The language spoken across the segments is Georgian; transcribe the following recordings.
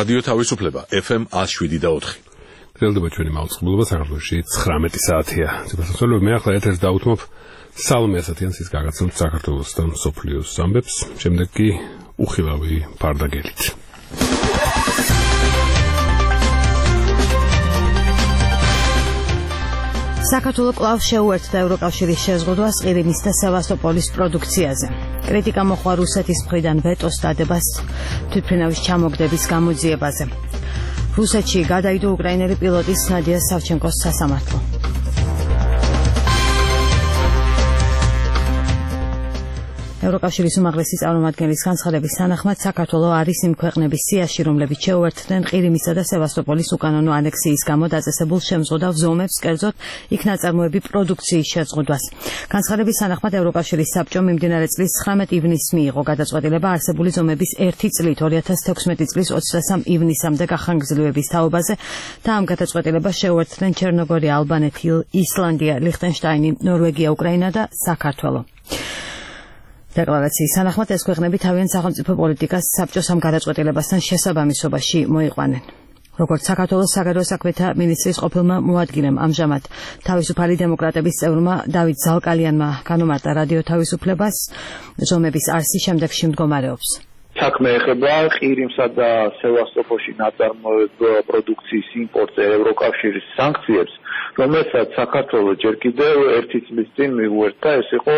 რადიო თავისუფლება FM 107.4. გრძელდება ჩვენი მაუწყებლობა საქართველოში 19 საათია. ზოგადად მე ახლა ეთერს დავუთმობ სალომე ასათიანის გაგაცნობთ საქართველოს და მსოფლიოს ამბებს, შემდეგ კი უხილავი ფარდაგელით. საქართველოს კვლავ შეუერთდა ევროკავშირის შეზღუდვას ყირიმის და სევასტოპოლის პროდუქციაზე. კრიტიკა მოხდა რუსეთის მხრიდან ვეტოს დადებას თვითმფრინავის ჩამოგდების გამოძიებაზე. რუსეთში გადაიდო უკრაინელი პილოტის ნადია სავჩენკოს სასამართლო. ევროკავშირის უმაღლესი წარმომადგენლის განცხადების თანახმად საქართველოს არის იმ ქვეყნების სიაში, რომლებიც შეუერთდნენ ყირიმისა და სევასტოპოლის უკანონო ანექსიის გამო დაწესებულ შემზღუდავ ზომებს, კერძოდ იქ ნაწარმოები პროდუქციის შეზღუდვას. განცხადების თანახმად ევროკავშირის საბჭომ მიმდინარე წლის 19 ივნისს მიიღო გადაწყვეტილება არსებული ზომების 1 წლით 2016 წლის 23 ივნისამდე გახანგრძლივების თაობაზე და ამ გადაწყვეტილებას შეუერთდნენ ჩერნოგორია, ალბანეთი, ისლანდია, ლიხტენშტაინი, ნორვეგია, უკრაინა და საქართველო. დეკლარაციის თანახმად ეს ქვეყნები თავიანთ სახელმწიფო პოლიტიკას საბჭოს ამ გადაწყვეტილებასთან შესაბამისობაში მოიყვანენ. როგორც საქართველოს საგარეო საქმეთა მინისტრის ყოფილმა მოადგილემ ამჟამად თავისუფალი დემოკრატების წევრმა დავით ზალკალიანმა განუმარტა რადიო თავისუფლებას, ზომების არსი შემდეგში მდგომარეობს. საქმე ეხება ყირიმსა და სევასტოპოლში ნაწარმოებ პროდუქციის იმპორტზე ევროკავშირის სანქციებს, რომელსაც საქართველოს ჯერ კიდევ 1 წლის წინ მიუერთდა, ეს იყო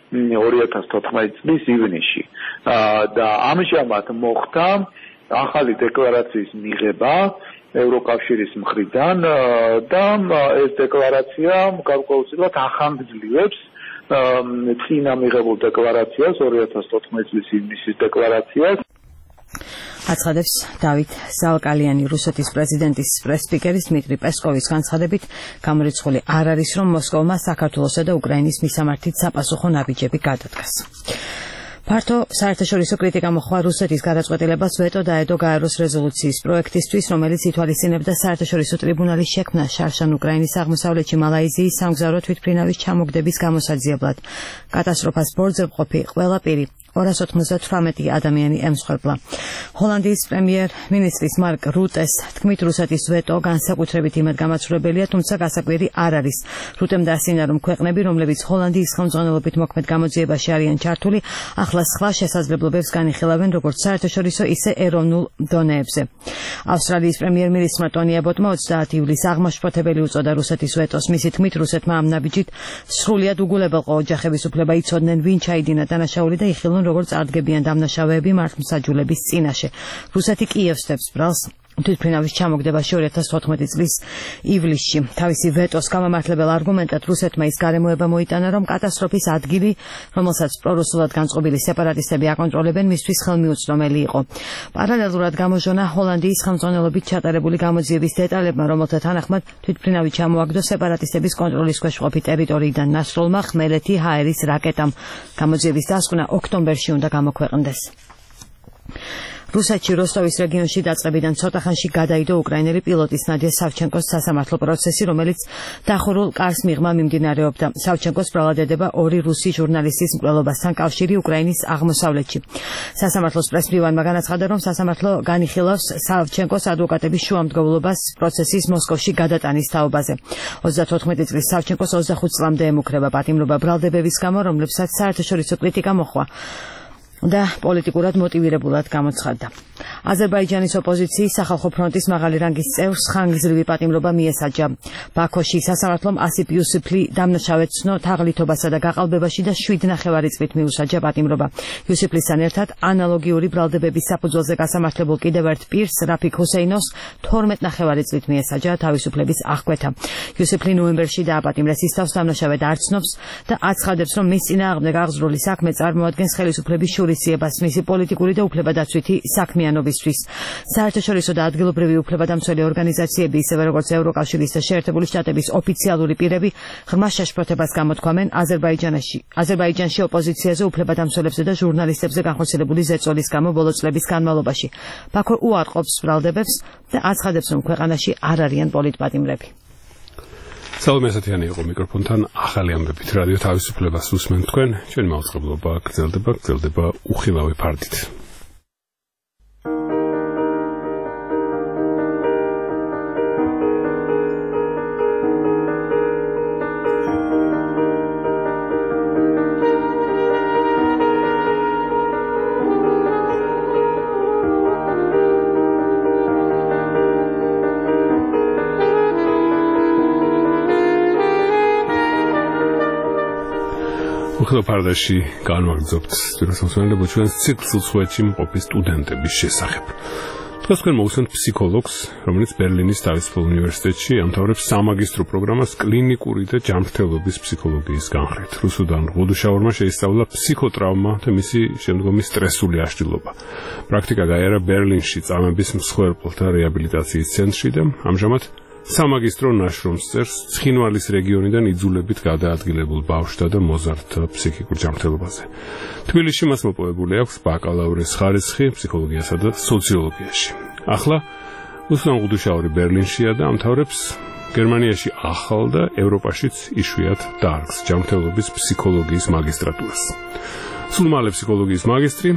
2014 წლის ივნისში და ამჟამად მოხდა ახალი დეკლარაციის მიღება ევროკავშირის მხრიდან და ეს დეკლარაცია გარკვეულწილად ახანგრძლივებს წინა მიღებულ დეკლარაციას 2014 წლის ივნისის დეკლარაციას. აცხადებს დავით ზალკალიანი. რუსეთის პრეზიდენტის პრეს-სპიკერის დმიტრი პესკოვის განცხადებით, გამორიცხული არ არის, რომ მოსკოვმა საქართველოსა და უკრაინის მისამართით საპასუხო ნაბიჯები გადადგას. ფართო საერთაშორისო კრიტიკა მოხდა რუსეთის გადაწყვეტილებას ვეტო დაედო გაეროს რეზოლუციის პროექტისთვის, რომელიც ითვალისწინებდა საერთაშორისო ტრიბუნალის შექმნას შარშან უკრაინის აღმოსავლეთში მალაიზიის სამგზავრო თვითმფრინავის ჩამოგდების გამოსაძიებლად. კატასტროფას ბორძებყოფი ყველა პირი 298 ადამიანი ემსხვერპლა. ჰოლანდიის პრემიერ-მინისტრის მარკ რუტეს თქმით, რუსეთის ვეტო განსაკუთრებით იმად გამაცვლებელია, თუმცა გასაკვირი არ არის. რუტემ დაასწინა, რომ ქვეყნები, რომლებიც ჰოლანდიის ხელმძღვანელობით მოქმედ გამოძიებაში არიან ჩართული, ახლა სხვა შესაძლებლობებს განიხილავენ როგორც საერთაშორისო, ისე ეროვნულ დონეებზე. ავსტრალიის პრემიერ-მინისტრმა ტონი აბოტმა 30 ივლისს აღმაშფოთებელი უწოდა რუსეთის ვეტოს. მისი თქმით, რუსეთმა ამ ნაბიჯით სრულიად უგულებელყო ოჯახების უფლება იცოდნენ, ვინ ჩაიდინა დანაშაული და იხილონ როგორც არდგებიან დამნაშავეები მართლმსაჯულების წინაშე. რუსეთი კიევს ბრალს თვითმფრინავის ჩამოგდებაში 2014 წლის ივლისში. თავისი ვეტოს გამამართლებელ არგუმენტად რუსეთმა ის გარემოება მოიტანა, რომ კატასტროფის ადგილი, რომელსაც პრორუსულად განწყობილი სეპარატისტები აკონტროლებენ, მისთვის ხელმიუწვდომელი იყო. პარალელურად გამოჟონა ჰოლანდიის ხელმძღვანელობით ჩატარებული გამოძიების დეტალებმა, რომელთა თანახმად თვითმფრინავი ჩამოაგდო სეპარატისტების კონტროლის ქვეშ მყოფი ტერიტორიიდან ნასროლმა ხმელეთი ჰაერის რაკეტამ. გამოძიების დასკვნა ოქტომბერში უნდა გამოქვეყნდეს. რუსეთში როსტოვის რეგიონში დაწყებიდან ცოტა ხანში გადაიდო უკრაინელი პილოტის ნადია სავჩენკოს სასამართლო პროცესი, რომელიც დახურულ კარს მიღმა მიმდინარეობდა. სავჩენკოს ბრალადდება 2 რუსი ჟურნალისტის მკვლელობასთან კავშირი უკრაინის აღმოსავლეთში. სასამართლოს პრესმდივანმა განაცხადა, რომ სასამართლო განიხილავს სავჩენკოს ადვოკატების შუამდგომლობას პროცესის მოსკოვში გადატანის თაობაზე. 34 წლის სავჩენკოს 25 წლამდე ემუქრება პატიმრობა ბრალდებების გამო, რომლებსაც საერთაშორისო კრიტიკა მოჰყვა და პოლიტიკურად მოტივირებულად გამოცხადდა. აზერბაიჯანის ოპოზიციის სახალხო ფრონტის მაღალი რანგის წევრს ხანგრძლივი პატიმრობა მიესაჯა. ბაქოში სასამართლომ ასიფ იუსიფლი დამნაშავეცნო თაღლითობასა და გაყალბებაში და 7,5 წლით მიუსაჯა პატიმრობა. იუსიფლისთან ერთად ანალოგიური ბრალდებების საფუძველზე გასამართლებულ კიდევ ერთ პირს, რაფიკ ჰუსეინოს 12,5 წლით მიესაჯა თავისუფლების აღკვეთა. იუსიფლი ნოემბერში დააპატიმრეს, ის თავს დამნაშავედ არ ცნობს და აცხადებს, რომ მის წინააღმდეგ აღძრული საქმე წარმოადგენს ხელისუფლების შურისძიებას მისი პოლიტიკური და უფლებადაცვითი საქმიანობისთვის. საერთაშორისო და ადგილობრივი უფლებადამცველი ორგანიზაციები, ისევე როგორც ევროკავშირის და შეერთებული შტატების ოფიციალური პირები, ღრმა შეშფოთებას გამოთქვამენ აზერბაიჯანში ოპოზიციაზე, უფლებადამცველებზე და ჟურნალისტებზე განხორციელებული ზეწოლის გამო ბოლო წლების განმავლობაში. ბაქო უარყოფს ბრალდებებს და აცხადებს, რომ ქვეყანაში არ არიან პოლიტპატიმრები. სალომე ასათიანი იყო მიკროფონთან ახალი ამბებით რადიო თავისუფლებას უსმენთ თქვენ. ჩვენი მაუწყებლობა გრძელდება უხილავი ფარდით. უხილო ფარდაში განვაგრძობთ სტუდენტებო ჩვენს ციკლს უცხოეთში მყოფი სტუდენტების შესახებ. დღეს თქვენ მოვუსმენთ ფსიქოლოგს, რომელიც ბერლინის თავისუფალ უნივერსიტეტში ამთავრებს სამაგისტრო პროგრამას კლინიკური და ჯანმრთელობის ფსიქოლოგიის განხრით. რუსუდან ღუდუშაურმა შეისწავლა ფსიქოტრაუმა და მისი შემდგომი სტრესული აშლილობა. პრაქტიკა გაიარა ბერლინში წამების მსხვერპლთა რეაბილიტაციის ცენტრში და ამჟამად სამაგისტრო ნაშრომს წერს ცხინვალის რეგიონიდან იძულებით გადაადგილებულ ბავშვთა და მოზარდთა ფსიქიკურ ჯანმრთელობაზე. თბილისში მას მოპოვებული აქვს ბაკალავრეს ხარისხი ფსიქოლოგიასა და სოციოლოგიაში. ახლა რუსუდან ღუდუშაური ბერლინშია და ამთავრებს გერმანიაში ახალ და ევროპაშიც იშვიათ დარგს ჯანმრთელობის ფსიქოლოგიის მაგისტრატურას. სულ მალე ფსიქოლოგიის მაგისტრი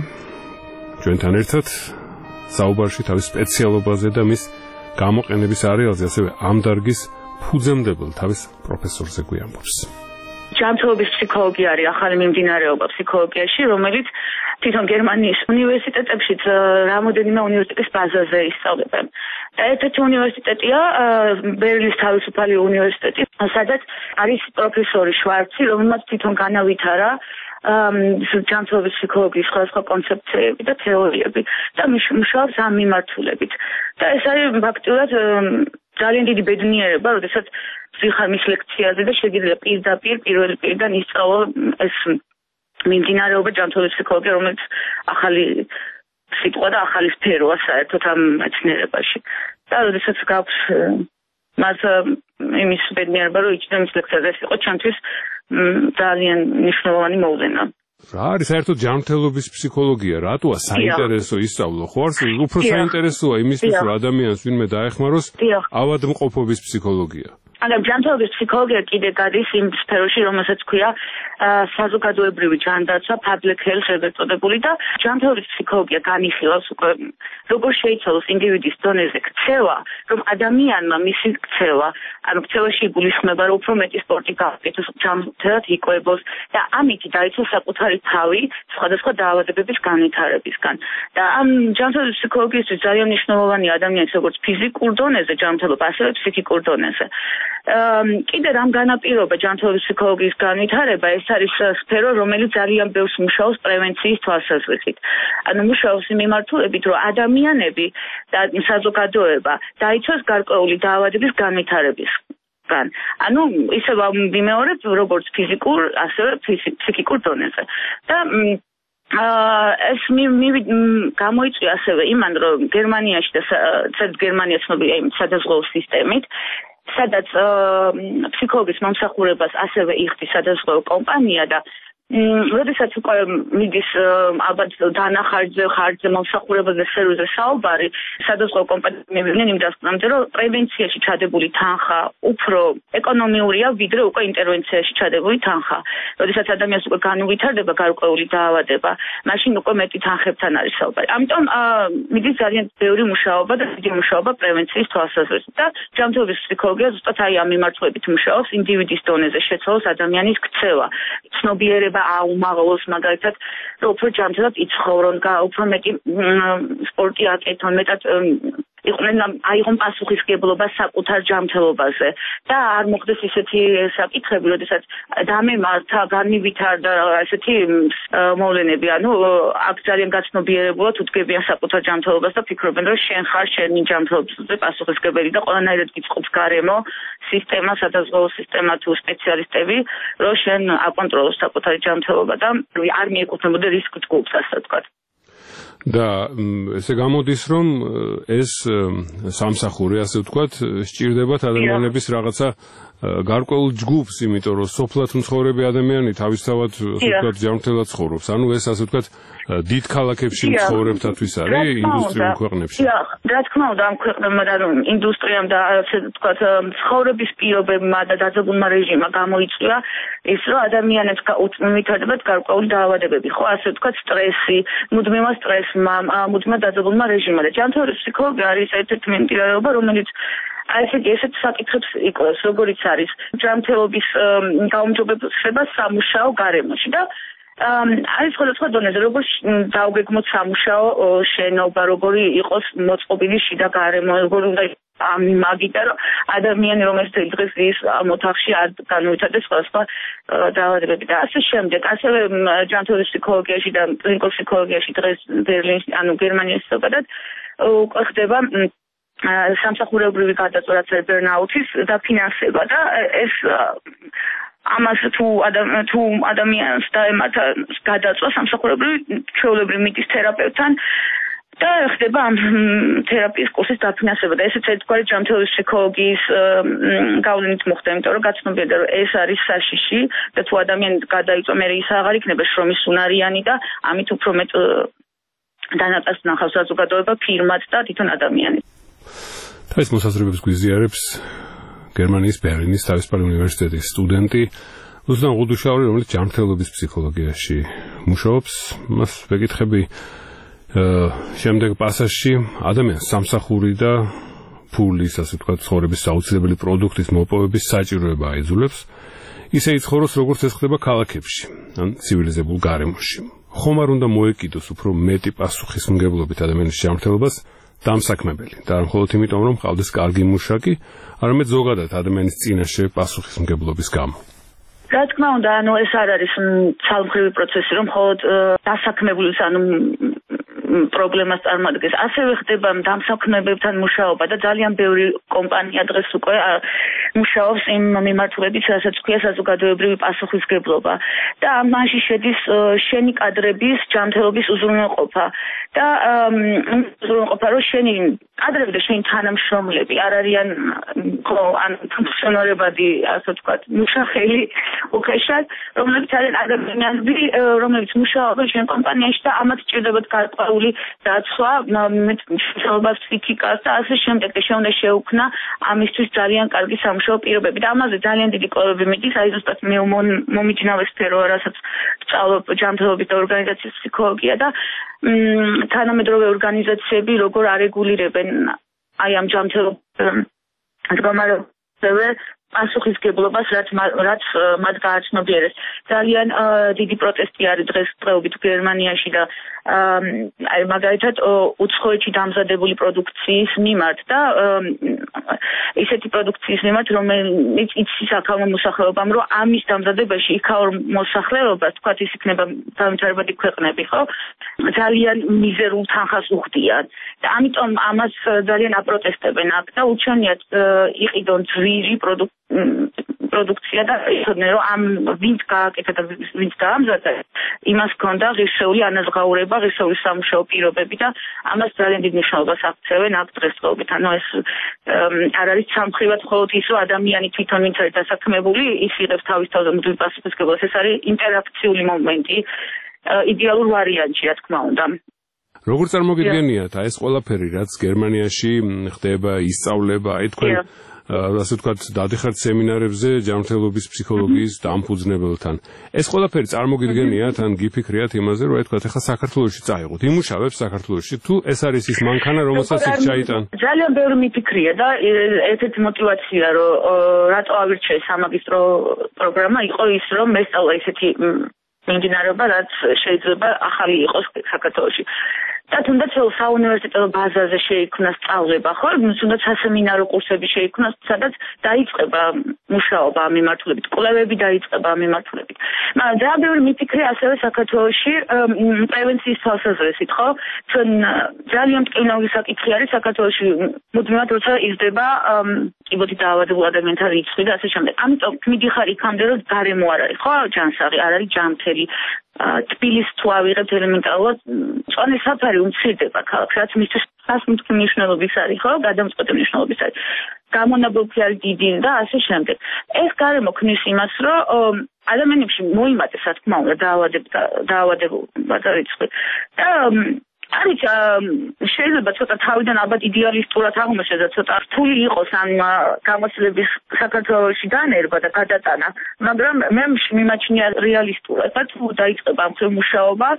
ჩვენთან ერთად საუბარში თავის სპეციალობაზე და მის გამოყენების არეალზე, ასევე ამ დარგის ფუძემდებელ თავის პროფესორზე გვიამბობს. ჯანმრთელობის ფსიქოლოგია არის ახალი მიმდინარეობა ფსიქოლოგიაში, რომელიც თვითონ გერმანიის უნივერსიტეტებში რამოდენიმე უნივერსიტეტის ბაზაზე ისწავლებენ. და ერთ-ერთი უნივერსიტეტია ბერლინის თავისუფალი უნივერსიტეტი, სადაც არის პროფესორი შვარცი, რომელმაც თვითონ განავითარა ჯანმრთელობის ფსიქოლოგიის სხვადასხვა კონცეფციები და თეორიები და მუშაობს ამ მიმართულებით. და ეს არის ფაქტიურად ძალიან დიდი ბედნიერება, როდესაც ვიხარ მის ლექციაზე და შეგიძლია პირდაპირ პირველი პირიდან ისწავლო ეს მიმდინარეობა ჯანმრთელობის ფსიქოლოგია, რომელიც ახალი სიტყვა და ახალი სფეროა საერთოდ ამ მეცნიერებაში. და როდესაც გაქვს მას იმის ბედნიერება, რომ იჩნევ მის ლექციაზე, ეს იყო ჩემთვის ძალიან მნიშვნელოვანი მოვლენა. რა არის საერთოდ ჯანმრთელობის ფსიქოლოგია? რატოა საინტერესო ისწავლო? ხო არის უფრო საინტერესოა იმისთვის, რომ ადამიანს ვინმე დაეხმაროს ავადმყოფობის ფსიქოლოგია. ჯანმრთელობის ფსიქოლოგია კიდე გადის იმ სფეროში, რომელსაც ქვია საზოგადოებრივი ჯანდაცვა, public health ეგრეთ წოდებული და ჯანმრთელობის ფსიქოლოგია განიხილავს უკვე როგორ შეიცვალოს ინდივიდის დონეზე ქცევა, რომ ადამიანმა მისი ქცევა, ანუ ქცევაში იგულისხმება, რომ უფრო მეტი სპორტი გააკეთოს, ჯანმრთელად იკვებოს და ამით დაიცვას საკუთარი თავი სხვადასხვა დაავადებების განვითარებისგან. და ამ ჯანმრთელობის ფსიქოლოგიისთვის ძალიან მნიშვნელოვანი ადამიანის როგორც ფიზიკურ დონეზე ჯანმრთელობა, ასევე ფსიქიკურ დონეზე. კიდე რამ განაპირობა ჯანმრთელობის ფსიქოლოგიის განვითარება, ეს არის სფერო, რომელიც ძალიან ბევრს მუშაობს პრევენციის თვალსაზრისით. ანუ მუშაობს იმ მიმართულებით, რომ ადამიანები და საზოგადოება დაიცვას გარკვეული დაავადების განვითარებისგან. ანუ ისევ ვიმეორებ, როგორც ფიზიკურ, ასევე ფსიქიკურ დონეზე. და ეს გამოიწვია ასევე იმან, რომ გერმანიაში და გერმანია ცნობილია იმ სადაზღვეო სისტემით, სადაც ფსიქოლოგის მომსახურებას ასევე იხდის სადაზღვეო კომპანია და როდესაც უკვე მიდის ალბათ ხარჯზე მომსახურებაზე სერვისზე საუბარი, სადაზღვეო კომპანიები მივიდნენ იმ დასკვნამდე, რომ პრევენციაში ჩადებული თანხა უფრო ეკონომიურია, ვიდრე უკვე ინტერვენციაში ჩადებული თანხა. როდესაც ადამიანს უკვე განუვითარდება გარკვეული დაავადება, მაშინ უკვე მეტი თანხებთან არის საუბარი. ამიტომ მიდის ძალიან ბევრი მუშაობა და დიდი მუშაობა პრევენციის თვალსაზრისით და ჯანმრთელობის ფსიქოლოგია ზუსტად აი ამ მიმართულებით მუშაობს, ინდივიდის დონეზე შეცვალოს ადამიანის ქცევა, ცნობიერება აუმაღლოს, მაგალითად, რომ უფრო ჯანმრთელად იცხოვრონ, უფრო მეტი სპორტი აკეთონ, მეტად იყვნენ აიღონ პასუხისმგებლობა საკუთარ ჯანმრთელობაზე და არ მოხდეს ისეთი საკითხები, როდესაც დამემართა, განივითარდა ესეთი მოვლენები, ანუ აქ ძალიან გაცნობიერებულად უდგებიან საკუთარ ჯანმრთელობას და ფიქრობენ, რომ შენ ხარ შენი ჯანმრთელობაზე პასუხისმგებელი და ყველანაირად გიწყობს გარემო სისტემა, სადაზღვეო სისტემა თუ სპეციალისტები, რომ შენ აკონტროლოს საკუთარი ჯანმრთელობა და არ მიეკუთვნებოდე რისკ ჯგუფს, ასე ვთქვათ. და ესე გამოდის, რომ ეს სამსახური, ასე ვთქვათ, სჭირდებათ ადამიანების რაღაცა გარკვეულ ჯგუფს, იმიტომ რომ სოფლად მცხოვრები ადამიანი თავისთავად, ასე ვთქვათ, ჯანმრთელად ცხოვრობს. ანუ ეს, ასე ვთქვათ, დიდ ქალაქებში მცხოვრებთათვის არის, ინდუსტრიულ ქვეყნებში. რა თქმა უნდა, ამ ქვეყნებმა და ინდუსტრიამ და ასე ვთქვათ, ცხოვრების პირობებმა და დაძაბულმა რეჟიმმა გამოიწვია ის, რომ ადამიანებს ვითარდებათ გარკვეული დაავადებები, ხო, ასე ვთქვათ, სტრესი, მუდმივა სტრესმა, მუდმივა დაძაბულმა რეჟიმმა და ჯანმრთელობის ფსიქოლოგია არის ერთ-ერთი მიმდინარეობა, რომელიც ესეთ საკითხებს იკვლევს, როგორიც არის ჯანმრთელობის გაუმჯობესება სამუშაო გარემოში და არის სხვადასხვა დონეზე, როგორ დაუგეგმოთ სამუშაო შენობა, როგორი იყოს მოწყობილი შიდა გარემო, როგორ უნდა მაგიტა რომ ადამიანი რომელიც დღეს ის მოთახში არ განუვითარდეს სხვა დაავადებები და ასე შემდეგ. ასევე ჯანმრთელობის ფსიქოლოგიაში და კლინიკურ ფსიქოლოგიაში დღეს ბერლინში ანუ გერმანიაში ზოგადად უკვე ხდება სამსახურებრივი გადაწყვეტა რაც არის ბერნაუთის დაფინანსება და ეს ამას თუ ადამიანს დაემართა გადაწვა სამსახურებრივი ჩვეულებრივ მიდის თერაპევტთან და ხდება ამ თერაპიის კურსის დაფინანსება და ესეც ერთგვარი ჯანმრთელობის ფსიქოლოგიის გავლენით მოხდა, იმიტომ რომ გაცნობიერდა რომ ეს არის საშიში და თუ ადამიანი გადაიწვა მე ის აღარ იქნება შრომის უნარიანი და ამით უფრო მეტ დანაკლას ნახავს საზოგადოება, ფირმაც და თვითონ ადამიანი. ეს მოსაზრებებს გვიზიარებს გერმანიის ბერლინის თავისუფალი უნივერსიტეტის სტუდენტი რუსლან ღუდუშაური, რომელიც ჯანმრთელობის ფსიქოლოგიაში მუშაობს. მას ვეკითხები შემდეგ პასაჟში ადამიანს სამსახური და ფულის, ასე ვთქვათ, ცხოვრების საუცილებელი პროდუქტის მოპოვების საჭიროება აიძულებს, ისე იცხოვროს, როგორც ეს ხდება ქალაქებში, ან ცივილიზებულ გარემოში. ხომ არ უნდა მოეკიდოს უფრო მეტი პასუხისმგებლობით ადამიანის ჯანმრთელობას დამსაქმებელი და არ მხოლოდ იმიტომ, რომ ყავდეს კარგი მუშაკი, არამედ ზოგადად ადამიანის წინაშე პასუხისმგებლობის გამო. რა თქმა უნდა, ანუ ეს არ არის ცალმხრივი პროცესი, რომ მხოლოდ დასაქმებულის, ანუ პრობლემას წარმოადგენს. ასევე ხდება დამსაქმებებთან მუშაობა და ძალიან ბევრი კომპანია დღეს უკვე მუშაობს იმ მიმართულებით, რასაც ქვია საზოგადოებრივი პასუხისმგებლობა. და ამაში შედის შენი კადრების ჯანმრთელობის უზრუნველყოფა და უზრუნველყოფა, რომ შენი კადრები და შენი თანამშრომლები არ არიან ან ფუნქციონირებადი, ასე ვთქვათ, მუშახელი უხეშად, რომლებიც არიან ადამიანები, რომლებიც მუშაობენ შენ კომპანიაში და ამათ სჭირდებათ გარკვეული დაცვა, მშრომლობას ფსიქიკას და ასე შემდეგ და შეუნდა შეუქმნა ამისთვის ძალიან კარგი სამუშაო პირობები და ამაზე ძალიან დიდი კვლევები მიდის, აი ზუსტად მე მომიჯნავე სფეროა, რასაც ვსწავლობ ჯანმრთელობის და ორგანიზაციის ფსიქოლოგია და თანამედროვე ორგანიზაციები როგორ არეგულირებენ აი ამ ჯანმრთელობის მდგომარეობაზე პასუხისმგებლობას, რაც მათ გააცნობიერეს. ძალიან დიდი პროტესტი არის დღეობით გერმანიაში და აი მაგალითად უცხოეთში დამზადებული პროდუქციის მიმართ და ისეთი პროდუქციის მიმართ, რომელიც იცის აქაურ მოსახლეობამ, რომ ამის დამზადებაში იქაურ მოსახლეობას, თქვათ ის იქნება განვითარებადი ქვეყნები, ხო? ძალიან მიზერულ თანხას უხდიან. და ამიტომ ამას ძალიან აპროტესტებენ აქ და უჩვენიათ იყიდონ ძვირი პროდუქცია და იცოდნენ რომ ამ ვინც გააკეთა და ვინც დაამზადა იმას ჰქონდა ღირსეული ანაზღაურება, ღირსეული სამუშაო პირობები და ამას ძალიან დიდ მნიშვნელობას აქცევენ აქ დღესდღეობით. ანუ ეს არ არის სამხრივად მხოლოდ ის რომ ადამიანი თვითონ ვინც არის დასაქმებული ის იღებს თავის თავზე მუდმივ პასუხისმგებლობას, ეს არის ინტერაქციული მომენტი იდეალურ ვარიანტში, რა თქმა უნდა. როგორ წარმოგიდგენიათ ეს ყველაფერი, რაც გერმანიაში ხდება, ისწავლება, აი თქვენ ასე ვთქვათ, დადიხართ სემინარებზე ჯანმრთელობის ფსიქოლოგიის დამფუძნებელთან. ეს ყველაფერი წარმოგიდგენიათ, ან გიფიქრიათ იმაზე, რომ აი თქვათ, ახლა საქართველოში წაიღოთ, იმუშავებს საქართველოში, თუ ეს არის ის მანქანა, რომელსაც იქ ჩაიტან? ძალიან ბევრი მიფიქრია და ერთ-ერთი мотиваცია, რომ რატო ავირჩიე სამაგისტრო პროგრამა, იყო ის, რომ მესწავლა ისეთი მიმდინარეობა, რაც შეიძლება ახალი იყოს საქართველოში. და თუნდაც საუნივერსიტეტო ბაზაზე შეიქმნა სწავლება, ხო? თუნდაც სასემინარო კურსები შეიქმნა, სადაც დაიწყება მუშაობა ამ მიმართულებით, კვლევები დაიწყება ამ მიმართულებით. მაგრამ ძალიან ბევრი მიფიქრია ასევე საქართველოში პრევენციის თვალსაზრისით, ხო? ჩვენ ძალიან მტკივნეული საკითხი არის საქართველოში მუდმივად როცა იზრდება კიბოთი დაავადებულ ადამიანთა რიცხვი და ასე შემდეგ. ამიტომ მიდიხარ იქამდე, რომ გარემო არ არის, ხო? ჯანსაღი არ არის ჯანმრთელი. თბილის თუ ავიღებთ ელემენტარულად, წვანის საფარი უმცირდება ქალაქს, რაც მისთვის სასმთქი მნიშვნელობის არის, ხო? გადამწყვეტი მნიშვნელობის არის. გამონაბოლქვი არის დიდი და ასე შემდეგ. ეს გარემო ქმნის იმას, რომ ადამიანებში მოიმატეს, რა თქმა უნდა, დაავადებულთა რიცხვი. და არის შეიძლება ცოტა თავიდან ალბათ იდეალისტურად აღმოჩნდეს და ცოტა რთული იყოს ამ გამოცდილების საქართველოში განერგვა და გადატანა, მაგრამ მე მიმაჩნია რეალისტურად, თუ დაიწყება ამ მუშაობა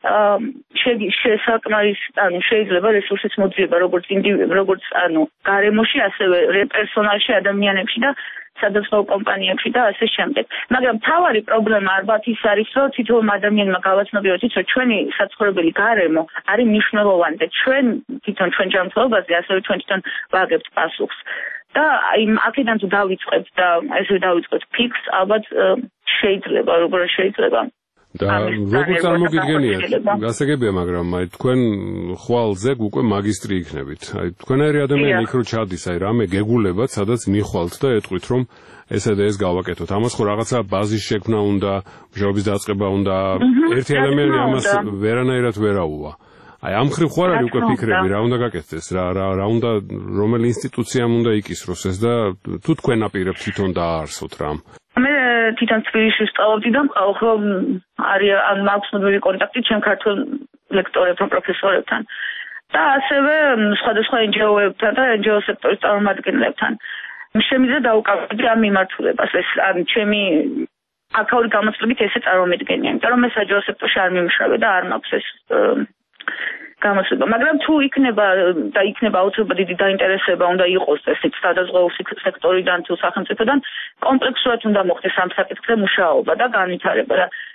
შეიძლება რესურსის მოძიება როგორც გარემოში, ასევე პერსონალში, ადამიანებში და სადაზღვევო კომპანიებში და ასე შემდეგ. მაგრამ მთავარი პრობლემა ალბათ ის არის, რომ თითოეულ ადამიანმა გავაცნობიეროთ ის, რომ ჩვენი საცხოვრებელი გარემო არის მნიშვნელოვანი და ჩვენ ჯანმრთელობაზე ასევე ჩვენ თვითონ ვაგებთ პასუხს. და აქედან თუ დავიწყებთ და ესე დავიწყებთ ფიქს, ალბათ შეიძლება, როგორ შეიძლება და როგორ წარმოგიდგენიათ? გასაგებია, მაგრამ თქვენ ხვალ ზეგ უკვე მაგისტრი იქნებით. თქვენაერი ადამიანი იქ რო ჩადის, რამე გეგულებათ, სადაც მიხვალთ და ეტყვით, რომ ესა და ეს გავაკეთოთ. ამას ხო რაღაცა ბაზის შექმნა უნდა, მუშაობის დაწყება უნდა. ერთი ადამიანი ამას ვერანაირად ვერაუვა. ამ ხრივ ხوار არის უკვე ფიქრები, რა უნდა გაკეთდეს, რა უნდა, რომელი ინსტიტუციამ უნდა იკისროს ეს და თუ თქვენ აპირებთ თვითონ დააარსოთ რამ. მე თვითონ თბილისში ვსწავლობდი და ყოველდღე არის მაქვს მუდმივი კონტაქტი ჩემ ქართულ ლექტორებთან, პროფესორებთან და ასევე სხვადასხვა NGO-ებთან და NGO სექტორის წარმომადგენლებთან. შემიძლია დაუკავებდი ამ მიმართულებას, ეს ჩემი აქაური გამოცდილებით ესე წარმომედგენია, იმიტომ რომ მე საჯარო სექტორში არ მიმუშავე და არ მაქვს ეს გამოსება, მაგრამ თუ იქნება აუცილებლად დიდი დაინტერესება უნდა იყოს ესეთ სადაზღვევო სექტორიდან თუ სახელმწიფოდან, კომპლექსურად უნდა მოხდეს ამ საკითხზე მუშაობა და განვითარება.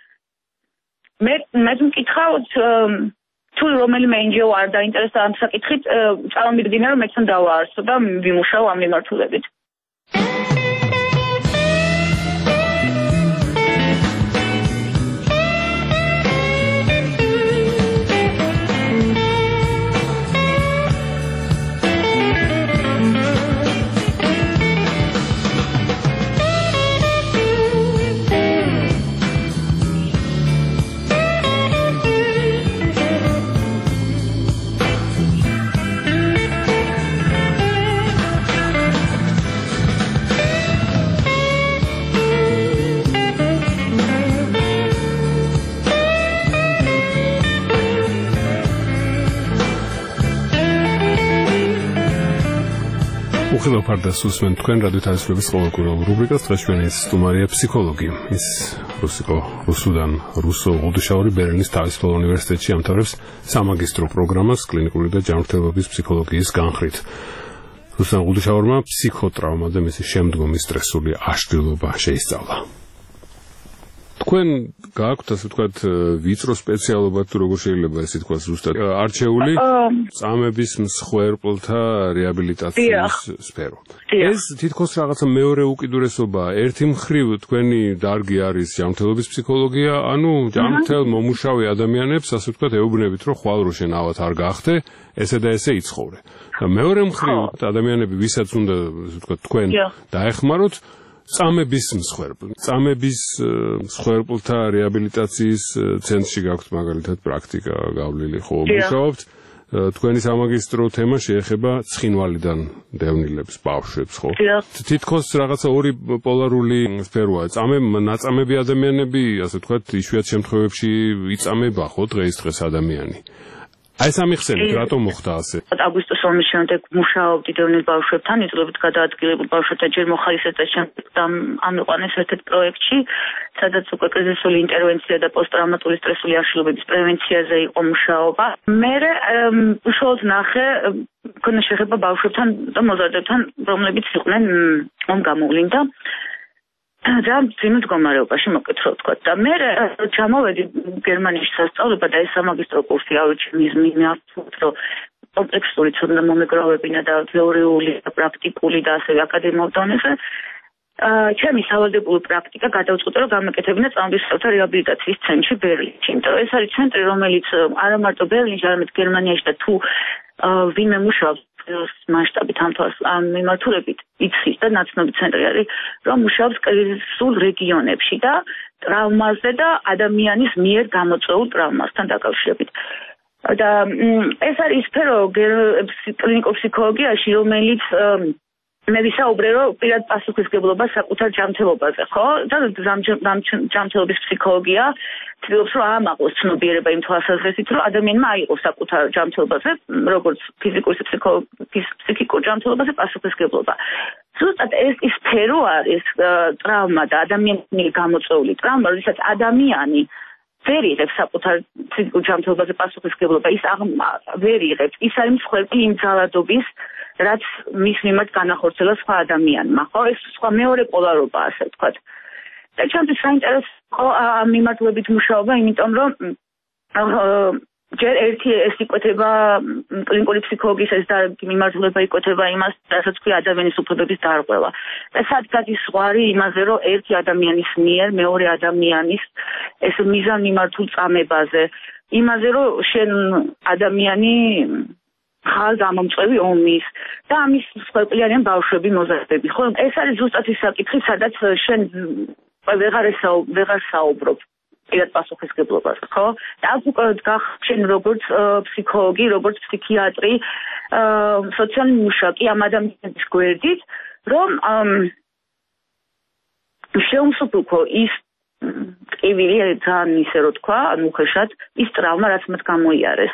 მე მკითხავთ თუ რომელიმე NGO არ დაინტერესდა ამ საკითხით, წარმოვიდგინე რომ მეც დავაარსო და ვიმუშაო ამ მიმართულებით. უხილავ ფარდას უსმენ თქვენ რადიო თავისუფლების ყოველკვირეულ რუბრიკას. დღეს ჩვენი სტუმარია ფსიქოლოგი. ის რუსუდან რუსო გუდუშაური ბერლინის თავისუფალ უნივერსიტეტში ამთავრებს სამაგისტრო პროგრამას კლინიკური და ჯანმრთელობის ფსიქოლოგიის განხრით. რუსუდან გუდუშაურმა ფსიქოტრაუმა და მისი შემდგომი სტრესული აშლილობა შეისწავლა. თქვენ გააქვთ ასე ვთქვათ ვიწრო სპეციალობა თუ როგორ შეიძლება ესე თქვა ზუსტად არჩეული წამების მსხვერპლთა რეაბილიტაციის სფერო. ეს თითქოს რაღაცა მეორე უკიდურესობა. ერთი მხრივ თქვენი დარგი არის ჯანმრთელობის ფსიქოლოგია, ანუ ჯანმრთელ მომუშავე ადამიანებს ასე ვთქვათ ეუბნებით, რომ ხვალ რო შენ ავად არ გახდე, ესე და ესე იცხოვრე. და მეორე მხრივ ადამიანები, ვისაც უნდა ასე ვთქვათ თქვენ დაეხმაროთ წამების მსხვერპლთა რეაბილიტაციის ცენტრში გაქვთ მაგალითად პრაქტიკა გავლილი, ხო მუშაობთ. თქვენი სამაგისტრო თემა შეეხება ცხინვალიდან დევნილებს, ბავშვებს, ხო? თითქოს რაღაცა ორი პოლარული სფეროა. ნაწამები ადამიანები, ასე ვთქვათ, იშვიათ შემთხვევებში იწამება, ხო, დღეისდღეს ადამიანი. აი სამიხსენით, რატომ მოხდა ასე? აგვისტოს ომის შემდეგ მუშაობდი დევნილ ბავშვებთან, იძლებით გადაადგილებულ ბავშვებთან ჯერ მოხალისეთა შემდეგ ამიყვანეს ერთ-ერთ პროექტში, სადაც უკვე კრიზისული ინტერვენცია და პოსტტრაუმატული სტრესული აშლილობების პრევენციაზე იყო მუშაობა. მე უშუალოდ ნახე მქონდა შეხება ბავშვებთან და მოზარდებთან, რომლებიც იყვნენ ომ გამოვლინდა. ძალიან ძიმე მდგომარეობაში მოკითხო თქვა და მე ჩამოვედი გერმანიაში სასწავლებლად და ეს სამაგისტრო კურსი ავეჩი მივხვდით რომ კომპლექსური ცოდნა მომეგროვებინა და თეორიული და პრაქტიკული და ასევე აკადემიურ დონეზე ჩემი სავალდებულო პრაქტიკა გადავწყვიტე რომ გამეკეთებინა წამების მსხვერპლთა რეაბილიტაციის ცენტრში ბერლინში. იმიტომ ეს არის ცენტრი რომელიც არა მარტო ბერლინში, არამედ გერმანიაში და თუ ვინმე მუშაობს მასშტაბით ამ მიმართულებით იცის და ნაცნობი ცენტრი არის რომ მუშაობს კრიზისულ რეგიონებში და ტრავმაზე და ადამიანის მიერ გამოწვეულ ტრავმასთან დაკავშირებით. და ეს არის სფერო კლინიკურ ფსიქოლოგიაში, რომელიც მე ვისაუბრე რომ პირად პასუხისმგებლობა საკუთარ ჯანმრთელობაზე, ხო? და ჯანმრთელობის ფსიქოლოგია ცდილობს რომ აამაღლოს ცნობიერება იმ თვალსაზრისით, რომ ადამიანმა აიღოს საკუთარ ჯანმრთელობაზე, როგორც ფიზიკურ და ფსიქიკურ ჯანმრთელობაზე პასუხისმგებლობა. ზუსტად ეს სფერო არის ტრავმა და ადამიანის გამოწვეული ტრავმა, როდესაც ადამიანი ვერ იღებს საკუთარ ფიზიკურ ჯანმრთელობაზე პასუხისმგებლობა, ის ვერ იღებს. ის არის მსხვერპლი იმ ძალადობის, რაც მის მიმართ განახორციელა სხვა ადამიანმა, ხო? ეს სხვა მეორე პოლარობაა, ასე ვთქვათ. და ჩემთვის საინტერესო ამ მიმართულებით მუშაობა, იმიტომ რომ ჯერ ერთი ეს იკვეთება კლინიკური ფსიქოლოგიის ეს მიმართულება იკვეთება იმას, რასაც ქვია ადამიანის უფლებების დარღვევა. და სად გადის ზღვარი იმაზე, რომ ერთი ადამიანის მიერ მეორე ადამიანის ეს მიზანმიმართულ წამებაზე, იმაზე, რომ შენ ადამიანი ხარ გამომწვევი ომის და ამის მსხვერპლი არიან ბავშვები, მოზარდები, ხო? ეს არის ზუსტად ის საკითხი, სადაც შენ ვეღარ საუბრობ პირად პასუხისმგებლობას, ხო? და აქ უკვე გახშენ როგორც ფსიქოლოგი, როგორც ფსიქიატრი, სოციალური მუშაკი ამ ადამიანების გვერდით, რომ შეუმსუბუქო ის ტკივილი, ძალიან ისე რომ თქვა, ანუ უხეშად, ის ტრავმა, რაც მათ გამოიარეს.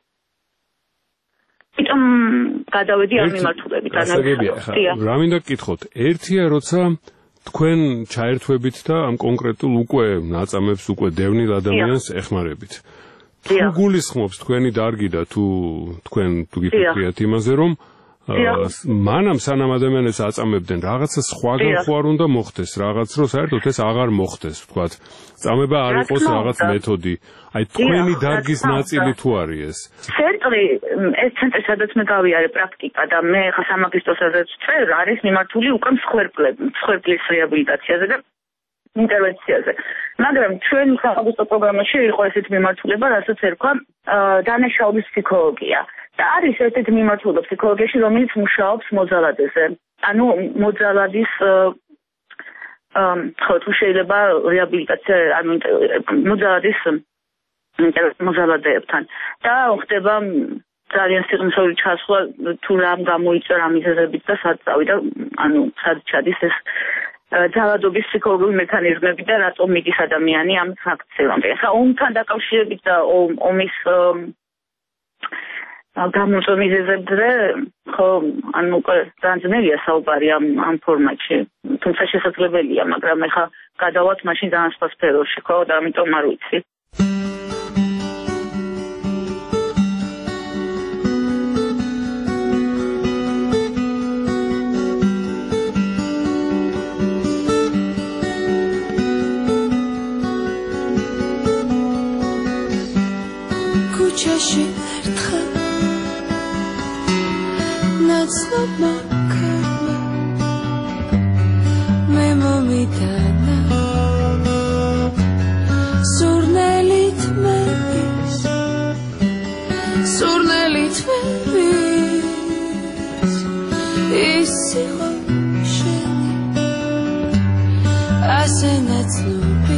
Potom გადავედი ამ მიმართულებით. რა მინდა გკითხოთ, ერთია როცა თქვენ ჩაერთვებით და ამ კონკრეტულ უკვე ნაწამებს უკვე დევნილ ადამიანს ეხმარებით. თუ გულისხმობს თქვენი დარგი და თუ თქვენ გიფიქრიათ იმაზე, რომ მანამ სანამ ადამიანებს აწამებდნენ რაღაცა სხვაგან ხო არ უნდა მოხდეს, რაღაც რო საერთოდ ეს აღარ მოხდეს, ვთქვათ. წამება არ იყოს რაღაც მეთოდი. აი თქვენი დარგის ნაწილი თუ არის ეს. ცენტრი, ეს ცენტრი სადაც მე გავიარე პრაქტიკა და მე ხა სამაგისტროსაც წერ არის მიმართული უკვე მსხვერპლის რეაბილიტაციაზე და ინტერვენციაზე. მაგრამ ჩვენ სამაგისტრო პროგრამაში იყო ესეთი მიმართულება, რასაც ერქვა დანაშაულის ფსიქოლოგია. და არის ერთ-ერთი მიმართულება ფსიქოლოგიაში, რომელიც მუშაობს მოძალადეზე. ანუ მოძალადის ხო თუ შეიძლება რეაბილიტაცია, ანუ მოძალადის მოძალადეებთან. და ხდება ძალიან სიღრმისეული ჩასვლა თუ რამ გამოიწვა რა მიზეზებით და სად წავიდა, ანუ სად ჩადის ეს ძალადობის ფსიქოლოგიური მექანიზმები და რატომ მიდის ადამიანი ამ ფაქცევამდე. ხა ომთან დაკავშირებით და ომის გამოწვევის მიზეზებზე ხო ანუ უკვე ძალიან ძნელია საუბარი ამ ფორმატში. თუმცა შესაძლებელია, მაგრამ ეხა გადავალთ მაშინ ძალიან სხვა სფეროში, ხო და ამიტომ არ ვიცი. ქუჩაში ერთხელ ნაცნობმა ქარმა მე მომიტანა სურნელით მეის ის იყო შენი ასე ნაცნობი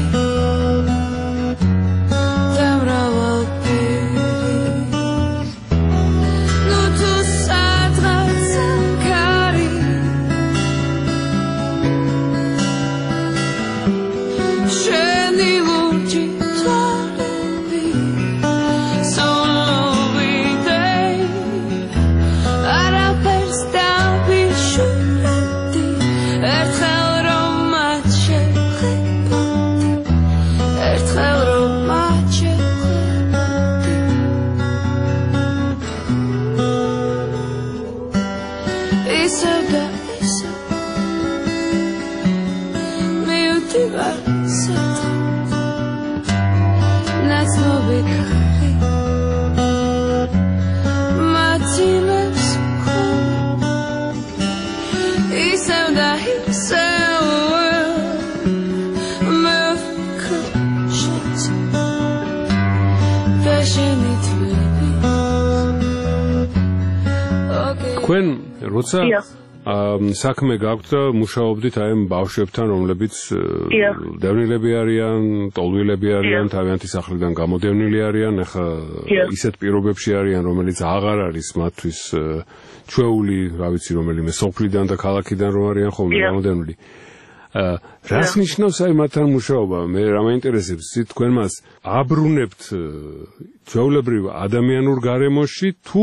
თქვენ როცა საქმე გაქვთ და მუშაობდით აი ამ ბავშვებთან, რომლებიც დევნილები არიან, ტოლვილები არიან, თავიანთი სახლიდან გამოდევნილი არიან, ახლა ისეთ პირობებში არიან, რომელიც აღარ არის მათთვის ჩვეული, რა ვიცი, რომელიმე სოფლიდან და ქალაქიდან რომ არიან ხოლმე გამოდევნილი. რას ნიშნავს აი მათთან მუშაობა? მე რა მაინტერესებს, თქვენ მას აბრუნებთ ჩვეულებრივ ადამიანურ გარემოში თუ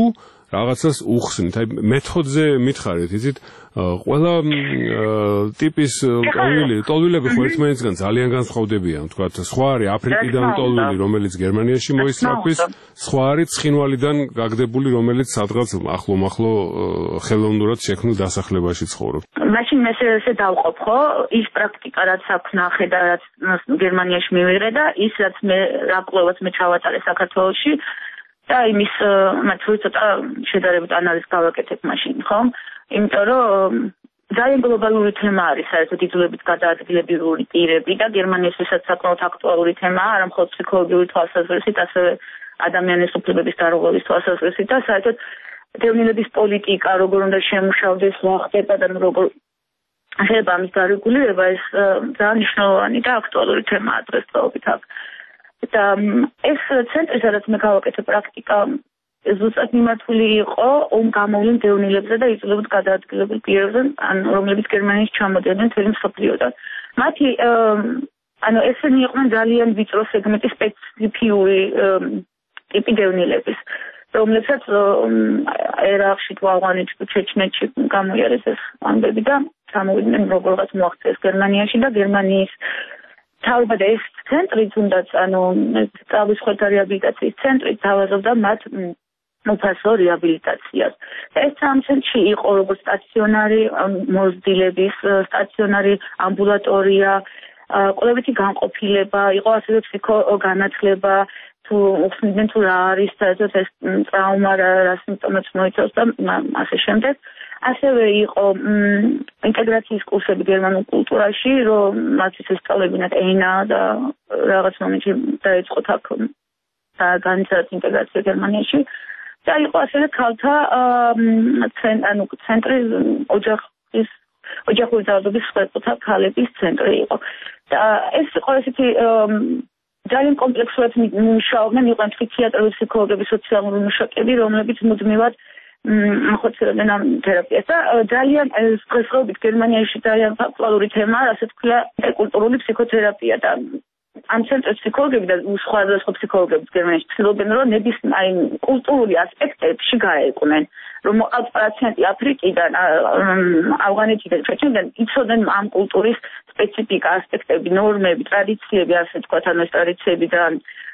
რაღაცას უხსნით. აი მეთოდზე მითხარით, იცით, ყველა ტიპის ტოლვილები ხო ერთმანეთისგან ძალიან განსხვავდებიან, თქვათ, სხვა არის აფრიკიდან ტოლვილი, რომელიც გერმანიაში მოისწრაფვის, სხვა არის ცხინვალიდან გაგდებული, რომელიც სადღაც ახლო ხელოვნურად შექმნილ დასახლებაში ცხოვრობს. მაშინ მე ესე დავყოფ, ხო, ის პრაქტიკა რაც აქვს ნახე და რაც გერმანიაში მივიღე და ის რაც მე რა კვლევას მე ჩავატარე საქართველოში და იმის მაჩვენე ცოტა შედარებით ანალიზს გავაკეთებ მაშინ, ხო? იმიტომ რომ ძალიან გლობალური თემა არის საერთოდ იძულებით გადაადგილებელი პირები და გერმანიისთვისაც საკმაოდ აქტუალური თემაა, არა მხოლოდ ფსიქოლოგიური თვალსაზრისით, ასევე ადამიანის უფლებების დარღვევის თვალსაზრისით და საერთოდ დევნილების პოლიტიკა როგორ უნდა შემუშავდეს, რა ხდება და როგორ ხდება ამის დარეგულირება, ეს ძალიან მნიშვნელოვანი და აქტუალური თემაა დღესდღეობით აქ. და ეს ცენტრი, სადაც მე გავაკეთე პრაქტიკა, ზუსტად მიმართული იყო ომგამოვლილ დევნილებზე და იძულებით გადაადგილებულ პირებზე, რომლებიც გერმანიაში ჩამოდიოდნენ მთელი მსოფლიოდან. მათი ესენი იყვნენ ძალიან ვიწრო სეგმენტი სპეციფიური ტიპი დევნილების, რომლებსაც ერაყში, ავღანეთში, ჩეჩნეთში გამოიარეს ეს ამბები და ჩამოვიდნენ როგორღაც მოაღწიეს გერმანიაში და გერმანიის თავად ეს ცენტრი თუნდაც სწავლის ხელთა რეაბილიტაციის ცენტრი თავაზობდა მათ უფასო რეაბილიტაციას. ეს ცენტრში იყო როგორც სტაციონარი მოზრდილების, სტაციონარი ამბულატორია, კვლევითი განყოფილება, იყო ასევე ფსიქოგანათლება, თუ უხსნიდნენ თუ რა არის საერთოდ ეს ტრავმა, რა სიმპტომებს მოიცავს და ასე შემდეგ. ასევე იყო ინტეგრაციის კურსები გერმანულ კულტურაში, რომ მათთვის ესწავლებინათ ენა და რაღაც მომენტში დაიწყოთ აქ განიცადათ ინტეგრაცია გერმანიაში. და იყო ასევე ქალთა ცენტრი ოჯახური ძალადობის მსხვერპლთა ქალების ცენტრი იყო. და ეს იყო ესეთი ძალიან კომპლექსურად მუშაობდნენ, იყვნენ ფსიქიატრები, ფსიქოლოგები, სოციალური მუშაკები, რომლებიც მუდმივად ახორციელებდნენ ამ თერაპიას და ძალიან დღესდღეობით გერმანიაში ძალიან აქტუალური თემაა, ასე თქვა, კულტურული ფსიქოთერაპია და ამ ცენტრის ფსიქოლოგები და სხვადასხვა ფსიქოლოგები გერმანიაში ცდილობენ, რომ ნებისმიერ კულტურული ასპექტებში გაეყვნენ, რომ მოყავთ პაციენტი აფრიკიდან, ავღანეთიდან, ჩეჩნეთიდან, იცოდნენ ამ კულტურის სპეციფიკა, ასპექტები, ნორმები, ტრადიციები, ასე თქვა, ეს ტრადიციები და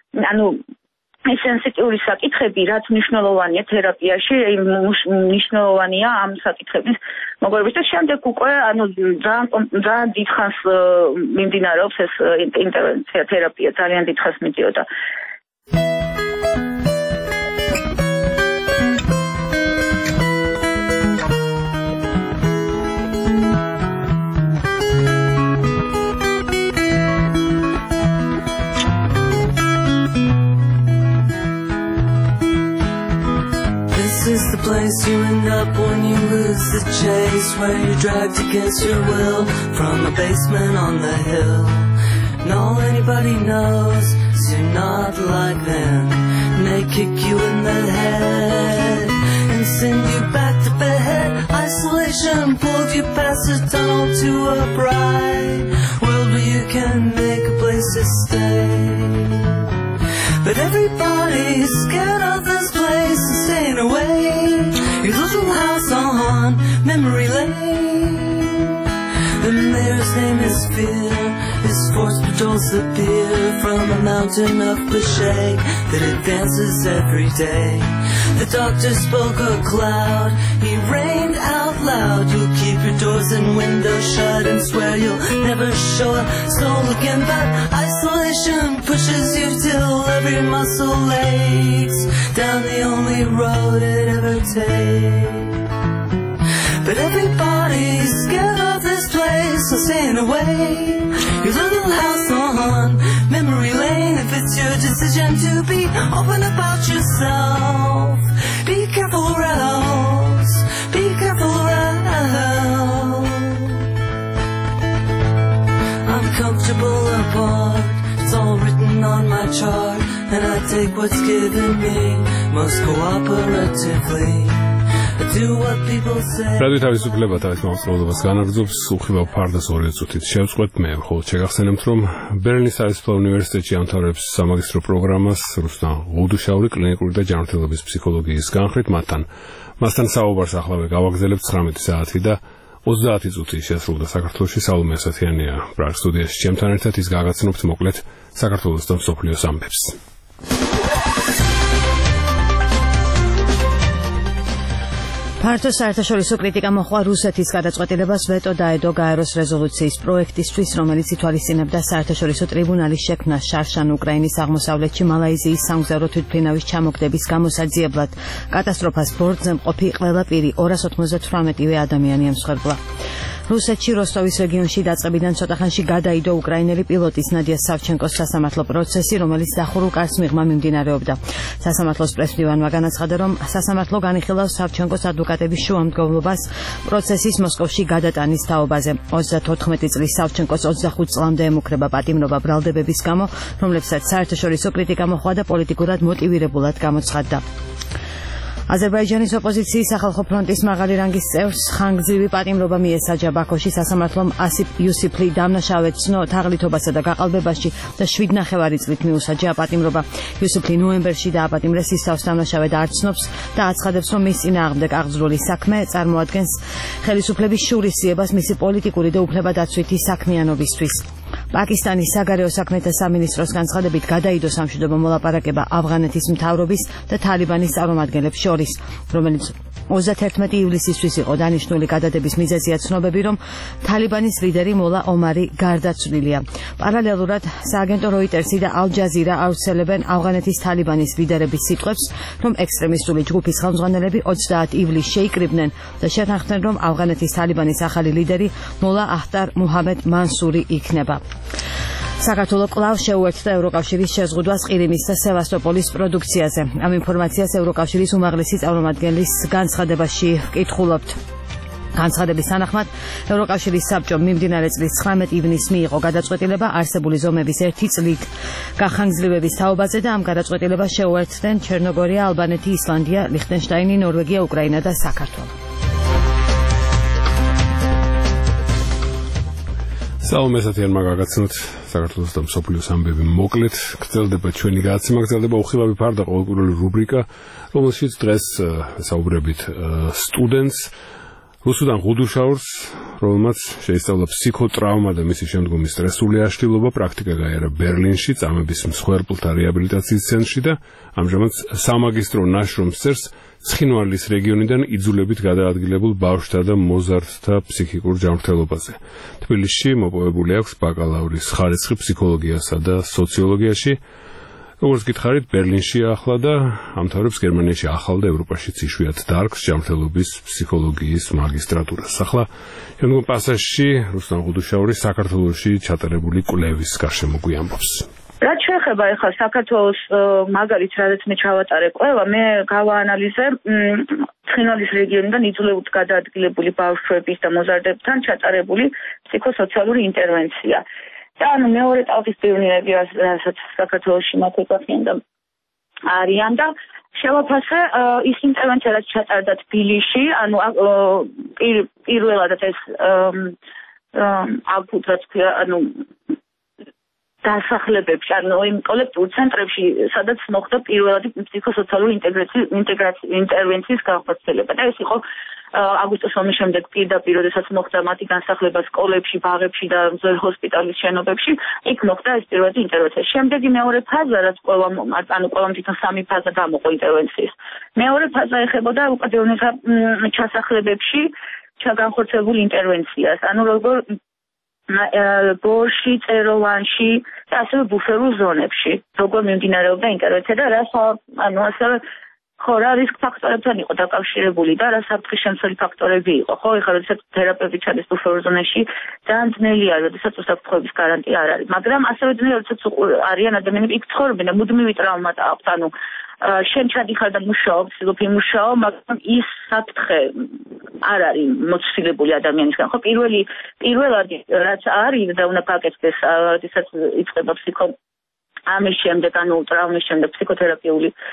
ეს სენსიტიური საკითხები, რაც მნიშვნელოვანია თერაპიაში, მნიშვნელოვანია ამ საკითხების მოგებაში და შემდეგ უკვე ძალიან დიდხანს მიმდინარეობს ეს ინტერვენცია, თერაპია ძალიან დიდხანს მიდიოდა. This is the place you end up when you lose the chase, where you're dragged against your will from a basement on the hill. And all anybody knows is you're not like them, and they kick you in the head and send you back to bed. Isolation pulled you past the tunnel to a bright world where you can make a place to stay. But everybody's scared of this place and staying away. Your little house on memory lane. The mayor's name is Fear. His force patrols appear from a mountain of cliché that advances every day. The doctor spoke a cloud. He rained out loud. You'll keep your doors and windows shut and swear you'll never show a soul again. But isolation pushes you till every muscle aches down the only road it ever takes. But everybody's scared of this place, so staying away. Your little house on memory lane. If it's your decision to be open about yourself, be careful or else, be careful or else. I'm comfortable apart, it's all written on my chart, and I take what's given me most cooperatively. do what people say. რადიო თავისუფლება თავის მაუწყებლობას განაგრძობს უხილავ ფარდას 2 წუთით. შევწყვეტ მე, ხოლო შეგახსენებთ, რომ ბერლინის საერთაშორისო უნივერსიტეტში ამთავრებს სამაგისტრო პროგრამას რუსტამ ღუდუშაური კლინიკური და ჯანმრთელობის ფსიქოლოგიის განხრით მასთან საუბარს ახლა გავაგრძელებთ 19 საათი და 30 წუთი შესრულდა საქართველოში სალომე ასათიანია პრაღის სტუდიაში ჩემთან ერთად ის გაგაცნობთ მოკლედ საქართველოს და მსოფლიოს ამბებს. ფართო საერთაშორისო კრიტიკა მოჰყვა რუსეთის გადაწყვეტილებას ვეტო დაედო გაეროს რეზოლუციის პროექტისთვის, რომელიც ითვალისწინებდა საერთაშორისო ტრიბუნალის შექმნას შარშან უკრაინის აღმოსავლეთში მალაიზიის სამგზავრო თვითმფრინავის ჩამოგდების გამოსაძიებლად. კატასტროფას ბორტზე მყოფი ყველა პირი 298-ვე ადამიანი ემსხვერპლა. რუსეთში როსტოვის რეგიონში დაწყებიდან ცოტა ხანში გადაიდო უკრაინელი პილოტის ნადია სავჩენკოს სასამართლო პროცესი, რომელიც დახურულ კარს მიღმა მიმდინარეობდა. სასამართლოს პრესმდივანმა განაცხადა, რომ სასამართლო განიხილავს სავჩენკოს ადვოკატების შუამდგომლობას პროცესის მოსკოვში გადატანის თაობაზე. 34 წლის სავჩენკოს 25 წლამდე ემუქრება პატიმრობა ბრალდებების გამო, რომლებსაც საერთაშორისო კრიტიკა მოჰყვა და პოლიტიკურად მოტივირებულად გამოცხადდა. აზერბაიჯანის ოპოზიციის სახალხო ფრონტის მაღალი რანგის წევრს ხანგრძლივი პატიმრობა მიესაჯა ბაქოში სასამართლომ ასიპ იუსიფლი დამნაშავედ ცნო თაღლითობასა და გაყალბებაში და 7,5 წლით მიუსაჯა პატიმრობა. იუსიფლი ნოემბერში დააპატიმრეს, ისავს დამნაშავედ არ ცნობს და აცხადებს, რომ მის წინააღმდეგ აღძრული საქმე წარმოადგენს ხელისუფლების შურისძიებას მისი პოლიტიკური და უფლებადაცვითი საქმიანობისთვის. პაკისტანის საგარეო საქმეთა სამინისტროს განცხადებით გადაიდო სამშვიდობო მოლაპარაკება ავღანეთის მთავრობის და თალიბანის წარმომადგენლებს შორის, რომელიც 31 ივლისისთვის იყო დანიშნული. გადადების მიზეზია ცნობები, რომ თალიბანის ლიდერი მოლა ომარი გარდაცვლილია. პარალელურად სააგენტო როიტერსი და ალ-ჯაზირა ავრცელებენ ავღანეთის თალიბანის ლიდერების სიტყვებს, რომ ექსტრემისტული ჯგუფის ხელმძღვანელები 30 ივლისს შეიკრიბნენ და შეთანხმდნენ, რომ ავღანეთის თალიბანის ახალი ლიდერი მოლა აჰტარ მუჰამედ მანსური იქნება. საქართველოს კვლავ შეუერთდა ევროკავშირის შეზღუდვას ყირიმის და სევასტოპოლის პროდუქციაზე. ამ ინფორმაციას ევროკავშირის უმაღლესი წარმომადგენლის განცხადებაში ვკითხულობთ. განცხადების თანახმად, ევროკავშირის საბჭომ მიმდინარე წლის 19 ივნისს მიიღო გადაწყვეტილება არსებული ზომების 1 წლით გახანგრძლივების თაობაზე და ამ გადაწყვეტილებას შეუერთდნენ ჩერნოგორია, ალბანეთი, ისლანდია, ლიხტენშტაინი, ნორვეგია, უკრაინა და საქართველო. სალომე ასათიანმა გაგაცნოთ საქართველოს და მსოფლიოს ამბები მოკლედ. გრძელდება ჩვენი გადაცემა, გრძელდება უხილავი ფარდა ყოველკვირეული რუბრიკა, რომელშიც დღეს საუბრებით სტუდენტს რუსუდან ღუდუშაურს, რომელმაც შეისწავლა ფსიქოტრაუმა და მისი შემდგომი სტრესული აშლილობა, პრაქტიკა გაიარა ბერლინში, წამების მსხვერპლთა რეაბილიტაციის ცენტრში და ამჟამად სამაგისტრო ნაშრომს წერს ცხინვალის რეგიონიდან იძულებით გადაადგილებულ ბავშვთა და მოზარდთა ფსიქიკურ ჯანმრთელობაზე. თბილისში მოპოვებული აქვს ბაკალავრის ხარისხი ფსიქოლოგიასა და სოციოლოგიაში. როგორც გითხარით, ბერლინში ახლა და ამთავრებს გერმანიაში ახალ და ევროპაშიც იშვიათ დარგს ჯანმრთელობის ფსიქოლოგიის მაგისტრატურას. ახლა შემდგომ პასაჟში რუსტამ ღუდუშაურის საქართველოში ჩატარებული კვლევის გარშემო გვიამბობს. რაც შეეხება ახლა საქართველოს მაგალითს, რადგან მე ჩავატარე კვლევა, მე გავაანალიზე ცხინვალის რეგიონიდან იძულებით გადაადგილებული ბავშვების და მოზარდებთან ჩატარებული ფსიქოსოციალური ინტერვენცია. და ანუ მეორე ტალღის პიროვნებები, რასაც საქართველოში მათ ეკვახიან და არიან და შევაფასე ის ინტერვენცია, რაც ჩატარდა თბილისში, ანუ პირველადაც ეს აკუტ რაც ქვია, ანუ დასახლებებში, ანუ იმ კოლექტიურ ცენტრებში, სადაც მოხდა პირველადი ფსიქოსოციალური ინტერვენციის განხორციელება. და ეს იყო აგვისტოს ომის შემდეგ პირდაპირ, როდესაც მოხდა მათი განსახლება სკოლებში, ბაღებში და ძველ ჰოსპიტალის შენობებში, იქ მოხდა ეს პირველადი ინტერვენცია. შემდეგი მეორე ფაზა, რაც კვლევამ თვითონ 3 ფაზა გამოყო ინტერვენციის. მეორე ფაზა ეხებოდა უკადეონეთა ჩასახლებებში განხორციელებული ინტერვენციას. ანუ როგორ ბორში, წეროვანში და ასევე ბუფერულ ზონებში, როგორ მიმდინარეობდა ინტერვენცია და რა ასევე ხო რა რისკ ფაქტორებთან იყო დაკავშირებული და რა საფრთხის შემცველი ფაქტორები იყო. ხო, ეხლა როდესაც თერაპევტი ჩადის ბუფერულ ზონაში, ძალიან ძნელია, როდესაც უსაფრთხოების გარანტია არ არის. მაგრამ ასევე ძნელია, როდესაც არიან ადამიანები იქ ცხოვრობენ და მუდმივი ტრავმატა აქვთ, ანუ შენ ჩადიხარ და მუშაობ, ცდილობ იმუშაო, მაგრამ ის საფრთხე არ არის მოცილებული ადამიანისგან. ხო, პირველადი რაც არის და უნდა პაკეტდეს, როდესაც იწყება ამის შემდეგ, ანუ ტრავმის შემდეგ ფსიქოთერაპიული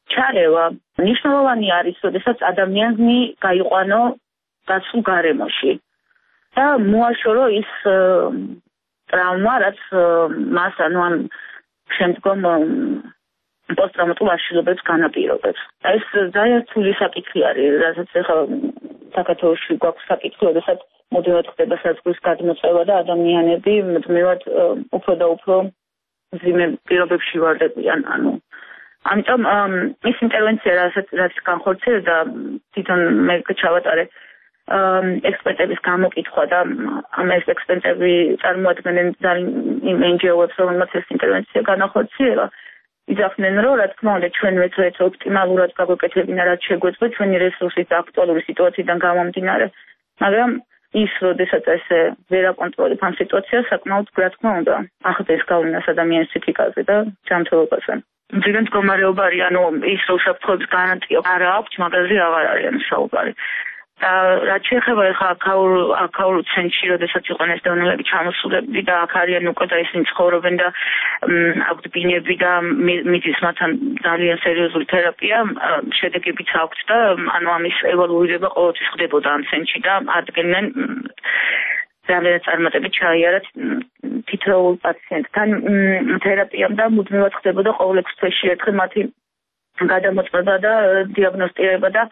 ჩარევა მნიშვნელოვანი არის, როდესაც ადამიანი გაიყვანო გაცვლ გარემოში და მოაშორო ის ტრავმა, რაც მას ან შემდგომ პოსტტრაუმატულ აშლილობებს განაპირობებს. ეს ძალიან რთული საკითხი არის, რასაც ახლა საქართველოში გვაქვს საკითხი, როდესაც მუდმივად ხდება საზღვრის გადმოწევა და ადამიანები მუდმივად უფრო და უფრო მძიმე პირობებში ვარდებიან, ამიტომ ის ინტერვენცია, რაც განხორციელდა, თვითონ მე ჩავატარე ექსპერტების გამოკითხვა და ეს ექსპერტები წარმოადგენენ იმ NGO-ებს, რომელმაც ეს ინტერვენცია განახორციელა. იძახდნენ, რომ რა თქმა უნდა ჩვენ ვეცდებით ოპტიმალურად გაგვეკეთებინა, რაც შეგვეძლო ჩვენი რესურსის აქტუალური სიტუაციიდან გამომდინარე, მაგრამ ის, როდესაც ესე ვერ აკონტროლებ ამ სიტუაციას, საკმაოდ რა თქმა უნდა ახდენს გავლენას ადამიანის ფსიქიკაზე და ჯანმრთელობაზე. მძიმე მდგომარეობა არის, ის რომ საფრთხების გარანტია არ აქვს, მაგაზე აღარ არის საუბარი. რაც შეეხება ახლა აქაურ ცენტრში, როდესაც იყვნენ ეს დევნილები ჩამოსულები და აქ არიან უკვე და ისინი ცხოვრობენ და აქვთ ბინები და მიდის მათთან ძალიან სერიოზული თერაპია, შედეგებიც აქვთ და ამის ევალუირება ყოველთვის ხდებოდა ამ ცენტრში და ადგენენ რამდენად წარმატებით ჩაიარათ თითოეულ პაციენტთან თერაპიამ და მუდმივად ხდებოდა ყოველ 6 თვეში ერთხელ მათი გადამოწმება და დიაგნოსტირება და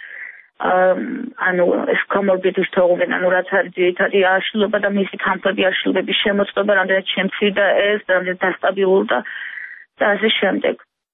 ეს კომორბიდების თողობენ, რაც არის ძირითადი აშლილობა და მისი თანხმები აშლილების შემოწმება, რამდენად შემცირდა ეს, რამდენად დასტაბილურდა და ასე შემდეგ.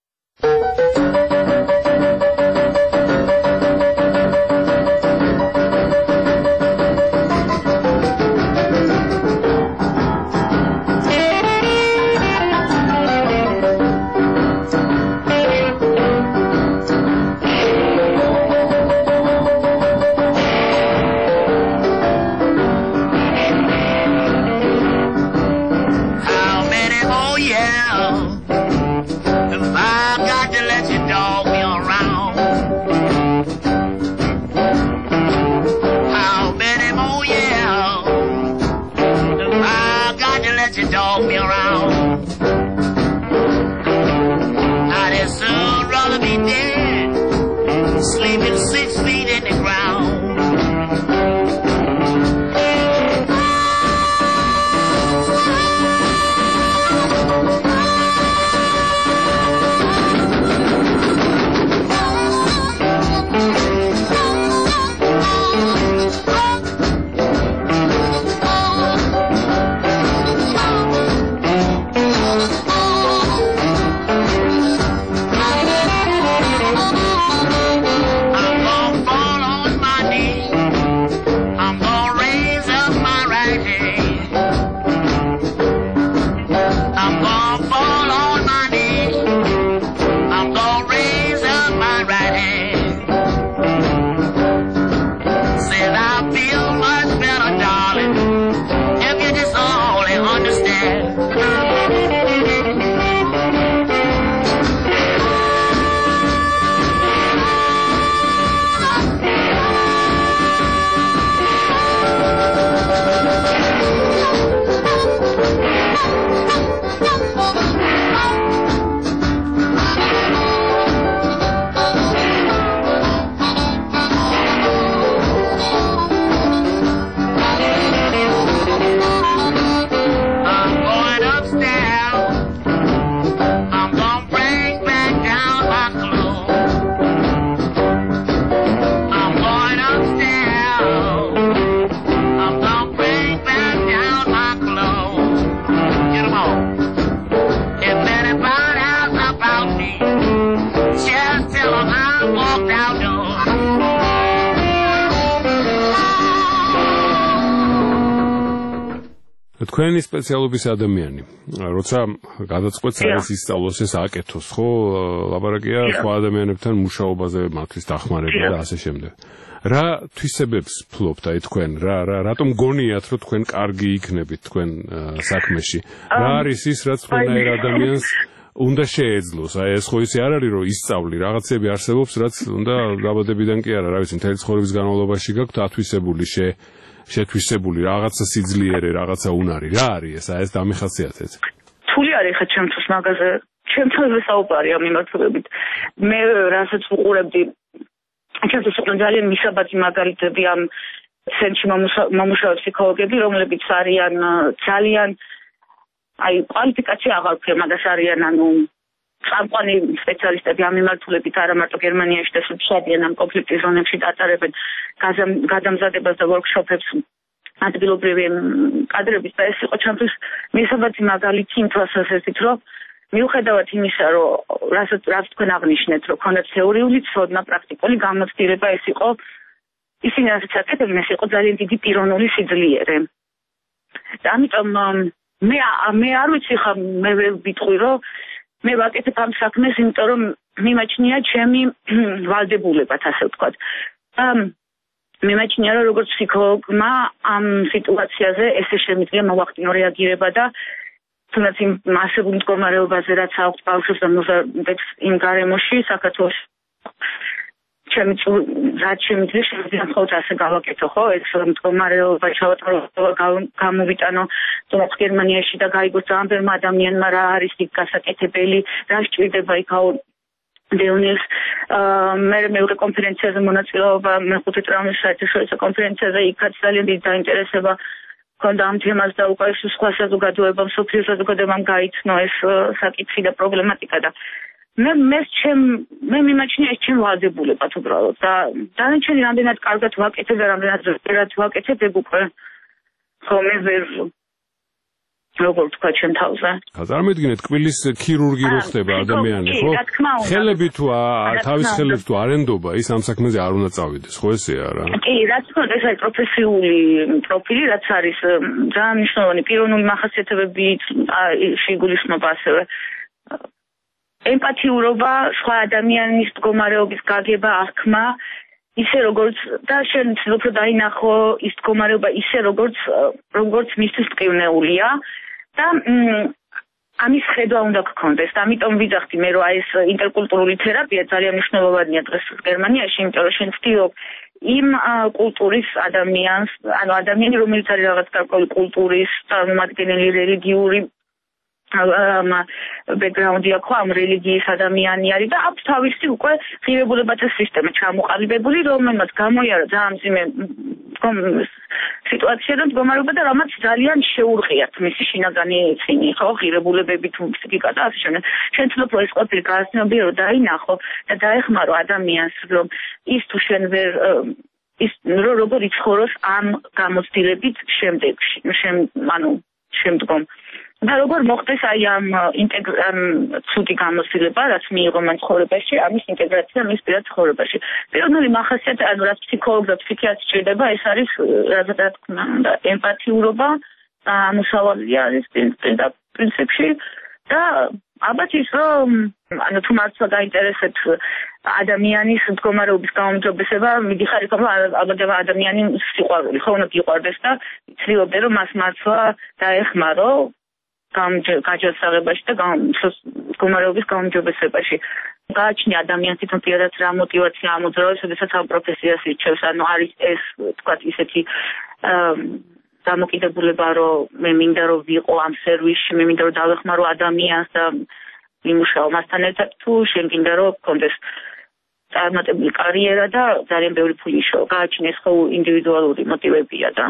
თქვენი სპეციალობის ადამიანი, როცა გადაწყვეტს არის ისწავლოს ეს აკეთოს, ხო, ლაპარაკია სხვა ადამიანებთან მუშაობაზე, მათთვის დახმარება და ასე შემდეგ. რა თვისებებს ფლობთ აი თქვენ, რატომ გონიათ, რომ თქვენ კარგი იქნებით თქვენ საქმეში? რა არის ის, რაც თქვენაერ ადამიანს უნდა შეეძლოს? აი ეს ხო ისე არ არის, რომ ისწავლი, რაღაცები არსებობს, რაც უნდა დაბადებიდან კი არა, რა ვიცი, მთელი ცხოვრების განმავლობაში გაქვთ ათვისებული შეთვისებული რაღაცა სიძლიერე, რაღაცა უნარი. რა არის ეს? აი ეს დამიხასიათეთ. რთული არის ხა ჩემთვის მაგაზე ჩემთან ვესაუბრე ამ მიმართულებით მე რასაც ვუყურებდი ჩემთვის იყო ძალიან მისაბაძი მაგალითები ამ ცენტრში მომუშავე ფსიქოლოგები რომლებიც არიან ძალიან აი კვალიფიკაცია აღარ ქვია მაგას არიან ანუ წამყვანი სპეციალისტები ამ მიმართულებით არა მარტო გერმანიაში და შედიან ამ კონფლიქტის ზონებში დაწარებენ გადამზადებას და ვორქშოპებს ადგილობრივი კადრების და ეს იყო ჩემთვის მისაბაძი მაგალითი იმ თვალსაზრისით რომ მიუხედავად იმისა რომ რაც თქვენ აღნიშნეთ რომ ქონდათ თეორიული ცოდნა პრაქტიკული გამოცდილება ეს იყო ისინი რასაც აკეთებდნენ ეს იყო ძალიან დიდი პიროვნული სიძლიერე და ამიტომ მე არ ვიცი ხა მე ვიტყვი რომ მე ვაკეთებ ამ საქმეს იმიტომ რომ მიმაჩნია ჩემი ვალდებულებად ასე ვთქვათ მიმაჩნია რომ როგორც ფსიქოლოგმა ამ სიტუაციაზე ესე შემიძლია მოვახდინო რეაგირება და თუნდაც იმ მასებულ მდგომარეობაზე რაც აქვს ბავშვებს და მოზარდებს იმ გარემოში საქართველოს ჩემი რაც შემიძლია მხოლოდ ასე გავაკეთო ხო ეს მდგომარეობა გამოვიტანო თუნდაც გერმანიაში და გაიგოს ძალიან ბევრმა ადამიანმა რა არის იქ გასაკეთებელი რა სჭირდება იქაო დეონილს მე მეორე კონფერენციაზე მონაწილეობა მეხუთე ტრამვის საერთაშორისო კონფერენციაზე იქაც ძალიან დიდი დაინტერესება ქონდა ამ თემას და უკვე სხვა საზოგადოებამ სოფლიო საზოგადოებამ გაიცნო ეს საკითხი და პრობლემატიკა და მე მიმაჩნია ეს ჩემ ვალდებულებად უბრალოდ და დანარჩენი რამდენად კარგად ვაკეთებ და რამდენად ზუსტად ვაკეთებ ეგ უკვე ხო მე ვერ როგორ თქვა ჩემ თავზე. წარმოიდგინეთ კბილის ქირურგი რო ხდება ადამიანი, ხო? ხელები თუ თავის ხელებს თუ არ ენდობა, ის ამ საქმეზე არ უნდა წავიდეს, ხო ესეა რა? კი, რაც თქმა უნდა, ეს არის პროფესიული პროფილი, რაც არის ძალიან მნიშვნელოვანი პიროვნული მახასიათებლები შეგულისხმობა ასევე ემპათიურობა, სხვა ადამიანის მდგომარეობის გაგება, აღქმა ისე როგორც და შენ უფრო დაინახო ის მდგომარეობა ისე როგორც მისთვის მტკივნეულია და ამის ხედვა უნდა გქონდეს და ამიტომ ვიძახდი მე რომ ეს ინტერკულტურული თერაპია ძალიან მნიშვნელოვანია დღეს გერმანიაში იმიტომ რომ შენ ვთქვი იმ კულტურის ადამიანს ანუ ადამიანი რომელიც არის რაღაც გარკვეული კულტურის წარმომადგენელი რელიგიური background-ი აქვს ამ რელიგიის ადამიანი არის და აქვს თავისი უკვე ღირებულებათა სისტემა ჩამოყალიბებული, რომელმაც გამოიარა ძალიან მძიმე სიტუაცია და მდგომარეობა და რამაც ძალიან შეურღიათ მისი შინაგანი წინი, ხო, ღირებულებები თუ ფსიქიკა და ასე შემდეგ. შენ თვითონ ეს ყოფილი გააცნობიერო დაინახო და დაეხმარო ადამიანს, რომ ის თუ შენ ვერ ის როგორ იცხოვროს ამ გამოცდილებით შემდეგში, შემდგომ და როგორ მოხდეს აი ამ ცუდი გამოცდილება, რაც მიიღო მან ცხოვრებაში, ამის ინტეგრაცია მის პირად ცხოვრებაში. პიროვნული მახასიათი, ანუ რაც ფსიქოლოგ და ფსიქიატრს ჭირდება, ეს არის რა თქმა უნდა ემპათიურობა, ამუშავებელია არის პრინციპში და ალბათ ის რომ ანუ თუ მართლა გაინტერესებთ ადამიანის მდგომარეობის გაუმჯობესება, მიდიხარ იქ ალბათ ადამიანი სიყვარული, ხო უნდა გიყვარდეს და ცდილობდე რომ მას მართლა დაეხმარო გაჯანსაღებაში და მდგომარეობის გაუმჯობესებაში. გააჩნია ადამიანს თვითონ პირადად რა мотиваცია ამოძრავებს, შესაძაც ამ პროფესიას ირჩევს, ანუ არის ეს თქვათ ისეთი დამოკიდებულება, რომ მე მინდა რომ ვიყო ამ სერვისში, მე მინდა რომ დავეხმარო ადამიანს და ვიმუშაო მასთან ერთად, თუ შენ გინდა რომ გქონდეს წარმატებული კარიერა და ძალიან ბევრი ფული შო. გააჩნია ეს ხო ინდივიდუალური мотивებია და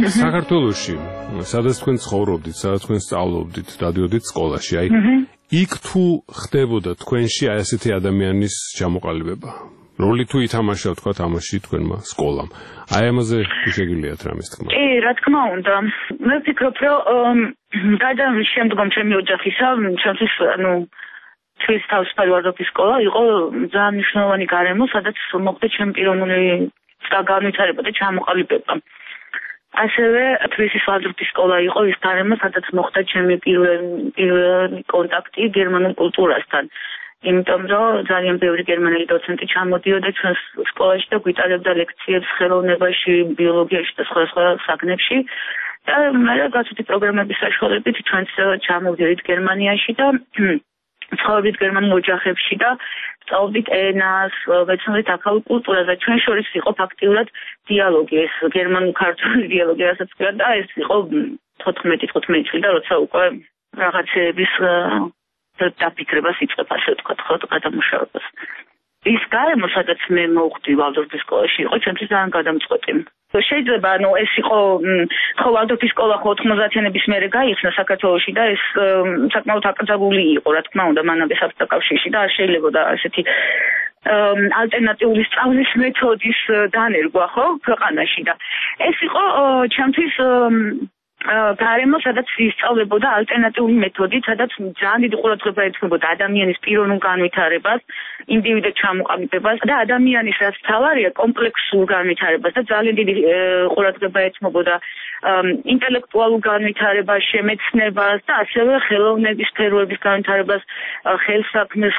საქართველოში, სადაც თქვენ ცხოვრობდით, სადაც თქვენ სწავლობდით, დადიოდით სკოლაში, აი, იქ თუ ხდებოდა თქვენში აი ასეთი ადამიანის ჩამოყალიბება, როლი თუ ითამაშა თქვა თამაში თქვენმა სკოლამ. აი ამაზე შეგიძლიათ რამის თქმა. კი, რა თქმა უნდა. მე ვფიქრობ, რომ გადამ შემდგომ ჩემი ოჯახისა, ჩემთვის თვის თავისუფალი ვარდოფის სკოლა იყო ძალიან მნიშვნელოვანი გარემო, სადაც მოხდა ჩემი პიროვნული განვითარება და ჩამოყალიბება. ასევე თვისის ვარდოფის სკოლა იყო ის გარემო, სადაც მოხდა ჩემი პირველი კონტაქტი გერმანულ კულტურასთან. იმიტომ რომ ძალიან ბევრი გერმანელი დოცენტი ჩამოდიოდა ჩვენს სკოლაში და გვიტარებდა ლექციებს ხელოვნებაში, ბიოლოგიაში და სხვა საგნებში. და მე გაცვლითი პროგრამების საშუალებით ჩვენც ჩამოვიდით გერმანიაში და ცხოვრობდით გერმანულ ოჯახებში და სწავლობდით ენას, ვეცნობდით აქაურ კულტურას და ჩვენ შორის იყო ფაქტიურად დიალოგი, ეს გერმანულ-ქართული დიალოგი, რასაც ვთქვათ და ეს იყო 14-15 წელი და როცა უკვე რაღაცების დაფიქრებას იწყებ, ასე ვთქვათ, ხო, გადამუშავებას. ის გარემო, სადაც მე მოვხვდი ვალდორფის სკოლაში, იყო ჩემთვის ძალიან გადამწყვეტი. შეიძლება ეს იყო ხო ვალდორფის სკოლა ხო 90-იანების მერე გაიხსნა საქართველოში და ეს საკმაოდ აკრძალული იყო, რა თქმა უნდა, მანამდე საბჭოთა კავშირში და არ შეიძლებოდა ასეთი ალტერნატიული სწავლის მეთოდის დანერგვა, ხო, ქვეყანაში და ეს იყო ჩემთვის გარემო, სადაც ისწავლებოდა ალტერნატიული მეთოდით, სადაც ძალიან დიდი ყურადღება ეთმობოდა ადამიანის პიროვნულ განვითარებას, ინდივიდის ჩამოყალიბებას და ადამიანის რაც თავარია კომპლექსურ განვითარებას და ძალიან დიდი ყურადღება ეთმობოდა ინტელექტუალურ განვითარებას, შემეცნებას და ასევე ხელოვნების სფეროების განვითარებას, ხელსაქმეს,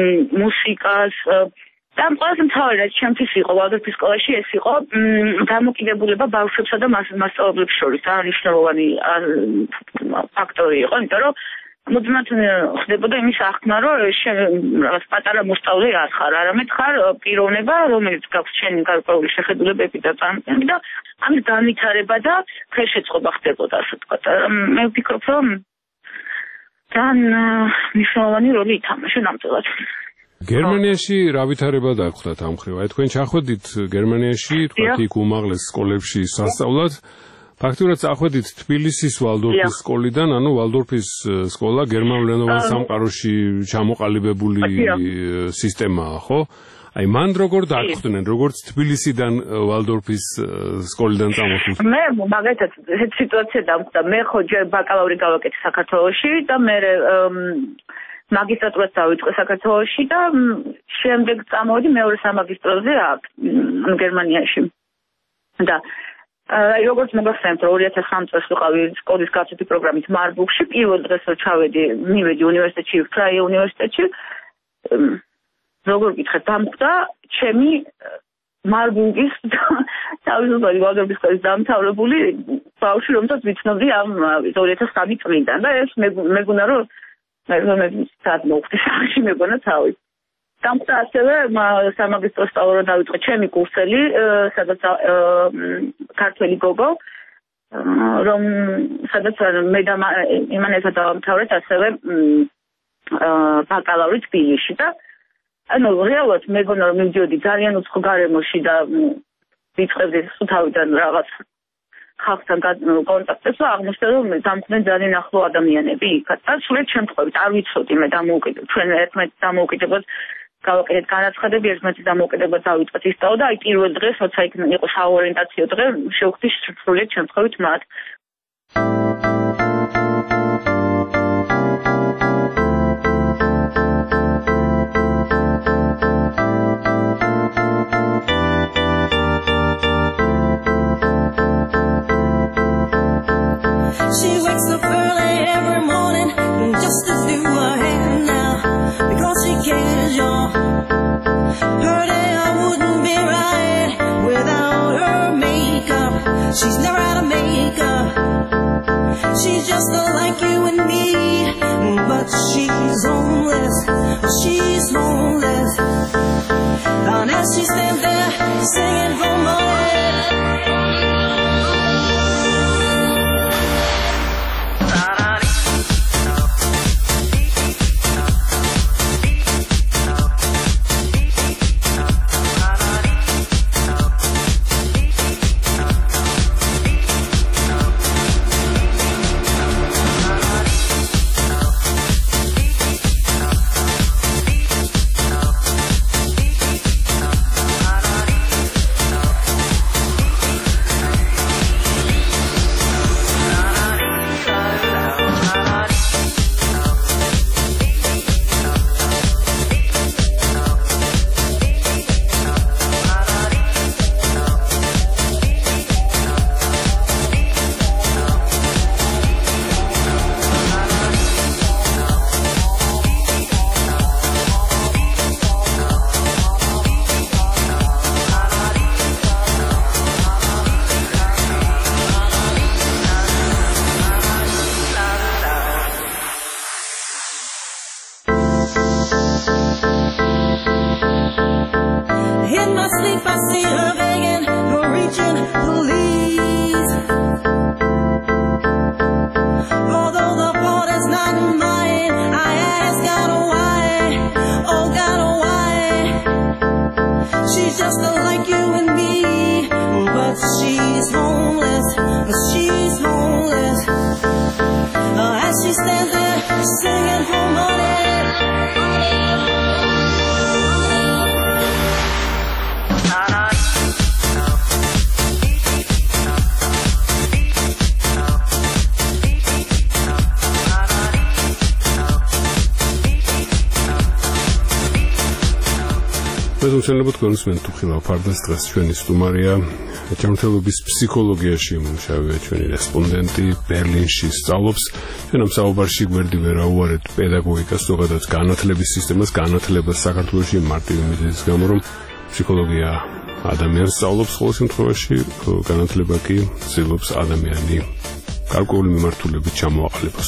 მუსიკას და ყველაზე მთავარი რაც ჩემთვის იყო ვალდორფის სკოლაში ეს იყო დამოკიდებულება ბავშვებსა და მასწავლებლებს შორის ძალიან მნიშვნელოვანი ფაქტორი იყო, იმიტომ რომ მუდმივად ხდებოდა იმის აღქმა, რომ რაღაც პატარა მოსწავლე არ ხარ, არამედ ხარ პიროვნება, რომელიც გაქვს შენი გარკვეული შეხედულებები და წარმატებები და ამის განვითარება და ხელშეწყობა ხდებოდა, ასე ვთქვათ. მე ვფიქრობ, რომ ძალიან მნიშვნელოვანი როლი ითამაშა ნამდვილად. გერმანიაში რა ვითარება დაგვხდათ ამ ხრივ? აი თქვენ ჩახვედით გერმანიაში, თქვათ იქ უმაღლეს სკოლებში სასწავლად. ფაქტობრივად წახვედით თბილისის ვალდორფის სკოლიდან, ანუ ვალდორფის სკოლა გერმანულენოვან სამყაროში ჩამოყალიბებული სისტემაა, ხო? აი მან როგორ დაგვხდნენ, როგორც თბილისიდან ვალდორფის სკოლიდან წამოსულთ? მე მაგათაც ეს სიტუაცია დამხდა. მე ხო ჯერ ბაკალავრი გავაკეთე საქართველოში და მე მაგისტრატურას დავიწყე საქართველოში და შემდეგ წამოვიდი მეორე სამაგისტროზე აქ გერმანიაში. და როგორც მოგახსენებთ, 2009 წელს ვიყავი სკოლის გაცვლითი პროგრამით მარბურგში, პირველ დღეს რომ მივედი უნივერსიტეტში, ფრაიე უნივერსიტეტში, როგორ გითხეთ, დამხდა ჩემი მარბურგის თავისუფალი ვალდორფის სკოლის დამთავრებული ბავშვი, რომელსაც ვიცნობდი ამ 2009 წლიდან და ეს მეგონა რომ მე სად მოვხდი სახში მეგონა თავი. დამხდა ასევე სამაგისტრო სწავლა დავიწყე ჩემი კურსელი, სადაც ქართველი გოგო, რომ სადაც მე და იმან ერთად დავამთავრეთ ასევე ბაკალავრი თბილისში და ანუ რეალურად მეგონა რომ მივდიოდი ძალიან უცხო გარემოში და ვიწყებდი თავიდან რაღაც ხალხთან კონტაქტებს და აღმოჩნდა რომ დამხდნენ ძალიან ახლო ადამიანები იქ და სულით შემთხვევით არ ვიცოდი მე ჩვენ ერთმანეთს დამოუკიდებლად გავაკეთეთ განაცხადები, ერთმანეთის დამოუკიდებლად დავიწყეთ ისწავლა და აი პირველ დღეს როცა იქ იყო საორიენტაციო დღე შევხვდი სრულიად შემთხვევით მათ. She wakes up early every morning just to do her hair now because she cares, y'all. Her day wouldn't be right without her makeup. She's never out of makeup. She's just like you and me, but she's homeless. She's homeless. And as she stands there singing for money. looking for money. მეგობრებო, თქვენს მენთუხილა ფარდას დღეს ჩვენი სტუმარია ჯანმრთელობის ფსიქოლოგიაში მუშაობია ჩვენი რესპონდენტი ბერლინში სწავლობს. ჩვენ ამ საუბარში გვერდი ვერ აუვარეთ პედაგოგიკას, ზოგადად განათლების სისტემას, განათლებას საქართველოში მარტივი მიზეზის გამო, რომ ფსიქოლოგია ადამიანს სწავლობს ყოველ შემთხვევაში, განათლება კი ცდილობს ადამიანი გარკვეული მიმართულებით ჩამოაყალიბოს.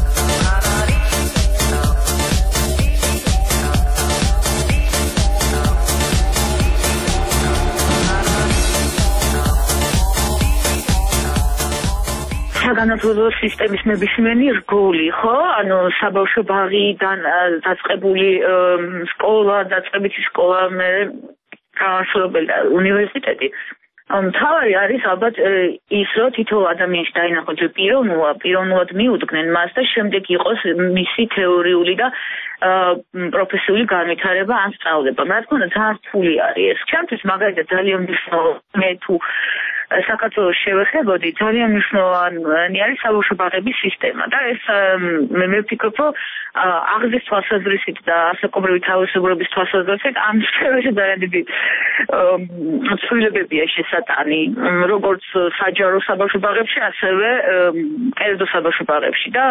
განათლების სისტემის ნებისმიერი რგოლი, ხო? ანუ საბავშვო ბაღიდან დაწყებული სკოლა, დაწყებითი სკოლა, მე განსხვავებული უნივერსიტეტი. მთავარი არის ალბათ ის, რომ თითოეულ ადამიანში დაინახოს პიროვნულად მიუდგნენ მას და შემდეგ იყოს მისი თეორიული და პროფესიული განვითარება ან სწავლება. რა თქმა უნდა, ძალიან რთული არის ეს. ჩემთვის მაგალითად ძალიან მნიშვნელოვანი, მე თუ საქართველოს შევეხებოდი, ძალიან მნიშვნელოვანი არის საბავშვო ბაღების სისტემა და ეს მე ვფიქრობ, რომ აღზრდის თვალსაზრისით და ასაკობრივი თავისებურების თვალსაზრისით ამ სფეროში ძალიან დიდი ცვლილებებია შესატანი, როგორც საჯარო საბავშვო ბაღებში, ასევე კერძო საბავშვო ბაღებში და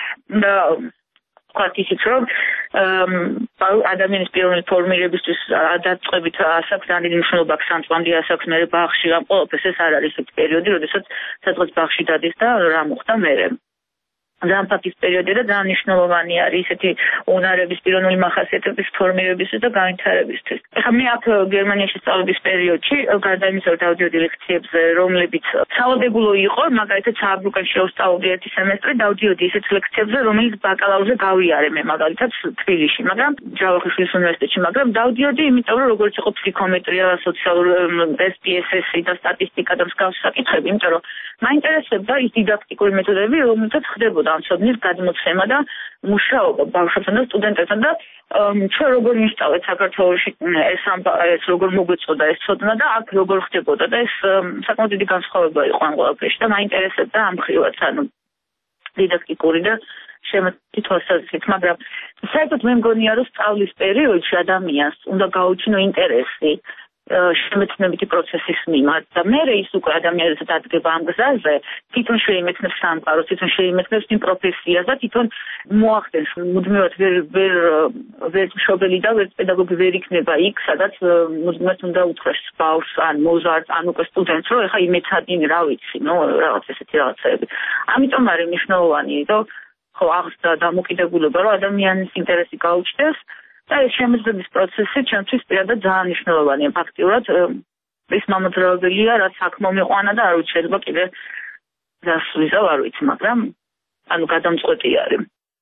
ისიც რომ ადამიანის პიროვნული ფორმირებისთვის დაწყებით ასაკს ძალიან დიდი მნიშვნელობა აქვს, ამ წლამდე ასაკს მე ბაღში ამ ყველაფერს ეს არ არის ეს პერიოდი, როდესაც სადღაც ბაღში დადის და რა მოხდა მერე. ძალიან ფაქტის პერიოდი და ძალიან მნიშვნელოვანი არის ესეთი უნარების პიროვნული მახასიათებლების ფორმირებისთვის და განვითარებისთვის. ეხლა მე აქ გერმანიაში სწავლების პერიოდში გარდა იმისა, რომ დავდიოდი ლექციებზე, რომლებიც სავალდებულო იყო, მაგალითად სააბრუკოში შევსწავლობდი ერთი სემესტრი, დავდიოდი ისეთ ლექციებზე, რომელიც ბაკალავრზე გავიარე მე მაგალითად თბილისში, მაგრამ ჯავახიშვილის უნივერსიტეტში, მაგრამ დავდიოდი, იმიტომ რომ როგორც იყო ფსიქომეტრია, სოციალური SPSS და სტატისტიკა და მსგავსი საკითხები, იმიტომ რომ მაინტერესებდა ის დიდაქტიკური მეთოდები, რომელთაც ხდებოდა ამ ცოდნის გადმოცემა და მუშაობა ბავშვებთან და სტუდენტებთან და ჩვენ როგორ ვისწავლეთ საქართველოში ეს როგორ მოგვეწოდა ეს ცოდნა და აქ როგორ ხდებოდა და ეს საკმაოდ დიდი განსხვავება იყო ამ ყველაფერში და მაინტერესებდა ამ მხრივაც, ანუ დიდაქტიკური და შემოწმებული თვალსაზრისით, მაგრამ საერთოდ მე მგონია, რომ სწავლის პერიოდში ადამიანს უნდა გაუჩინო ინტერესი შემეცნებითი პროცესის მიმართ და მერე ის უკვე ადამიანს დადგება ამ გზაზე, თვითონ შეიმეცნებს სამყაროს, თვითონ შეიმეცნებს იმ პროფესიას და თვითონ მოახდენს მუდმივად ვერ მშობელი და ვერ პედაგოგი ვერ იქნება იქ, სადაც მუდმივად უნდა უთხრეს ბავშვს ან მოზარდს ან უკვე სტუდენტს, რომ ეხა იმეცადინი რა ვიცი, რაღაც ესეთი რაღაცები. ამიტომ არის მნიშვნელოვანი, რომ ხო აღსდა დამოკიდებულება, რომ ადამიანის ინტერესი გაუჩნდეს და ეს შემეცნების პროცესი ჩემთვის პირადად ძალიან მნიშვნელოვანია. ფაქტიურად ის მამოძრავებელია, რაც აქ მომიყვანა და არ ვიცი, შეიძლება კიდე დასვიზავ, არ ვიცი, მაგრამ ანუ გადამწყვეტი არის.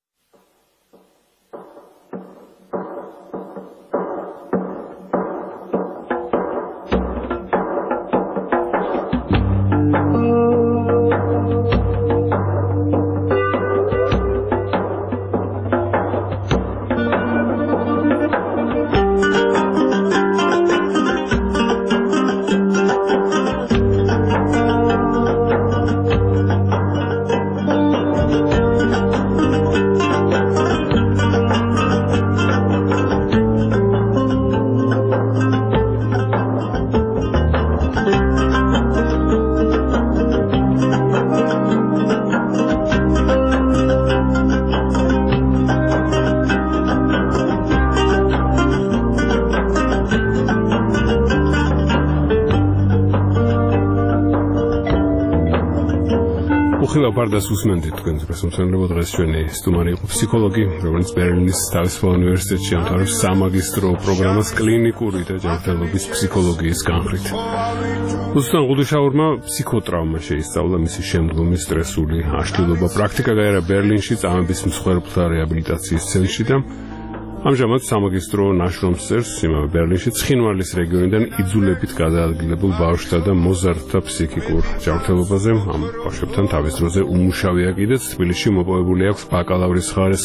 ფარდას უსმენთ თქვენ პრესონცენლებო დღეს ჩვენი სტუმარი იყო ფსიქოლოგი, რომელიც ბერლინის თავისუფალ უნივერსიტეტში ამთავრებს სამაგისტრო პროგრამას კლინიკური და ჯანმრთელობის ფსიქოლოგიის განხრით. უსთან გუდუშაურმა ფსიქოტრაუმა შეისწავლა მისი შემდგომი სტრესული აშლილობა. პრაქტიკა გაერა ბერლინში წამების მსხვერპლთა რეაბილიტაციის ცენტრში და ამჟამად სამაგისტრო ნაშრომს წერს იმავე ბერლინში ცხინვალის რეგიონიდან იძულებით გადაადგილებულ ბავშვთა და მოზარდთა ფსიქიკურ ჯანმრთელობაზე. ამ ბავშვებთან თავის დროზე უმუშავია კიდეც თბილისში მოპოვებული აქვს ბაკალავრის ხარისხი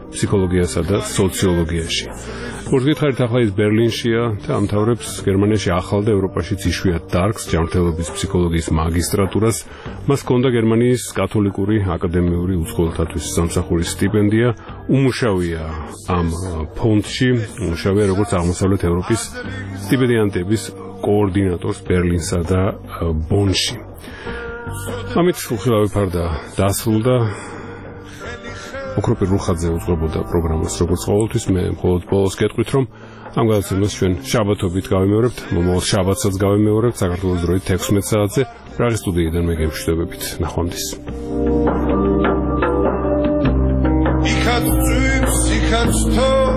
ფსიქოლოგიასა და სოციოლოგიაში. Მოგვითხრით ახლა ის ბერლინშია და ამთავრებს გერმანიაში ახალ და ევროპაშიც იშვიათ დარგს ჯანმრთელობის ფსიქოლოგიის მაგისტრატურას. მას ჰქონდა გერმანიის კათოლიკური აკადემიური უცხოელთათვის სამსახურის სტიპენდია. უმუშავია ამ ფონდში, უმუშავია როგორც აღმოსავლეთ ევროპის სტიპენდიანტების კოორდინატორს ბერლინსა და ბონში. ამით უხილავი ფარდა დასრულდა. ოქროპირ რუხაძე უძღვებოდა პროგრამას როგორც ყოველთვის. მე მხოლოდ ბოლოს გეტყვით, რომ ამ გადაცემას ჩვენ შაბათობით გავიმეორებთ, მომავალ შაბათსაც გავიმეორებთ საქართველოს დროით 16 საათზე. პრაღის სტუდიიდან მე გემშვიდობებით. ნახვამდის. იქაც წვიმს, იქაც თო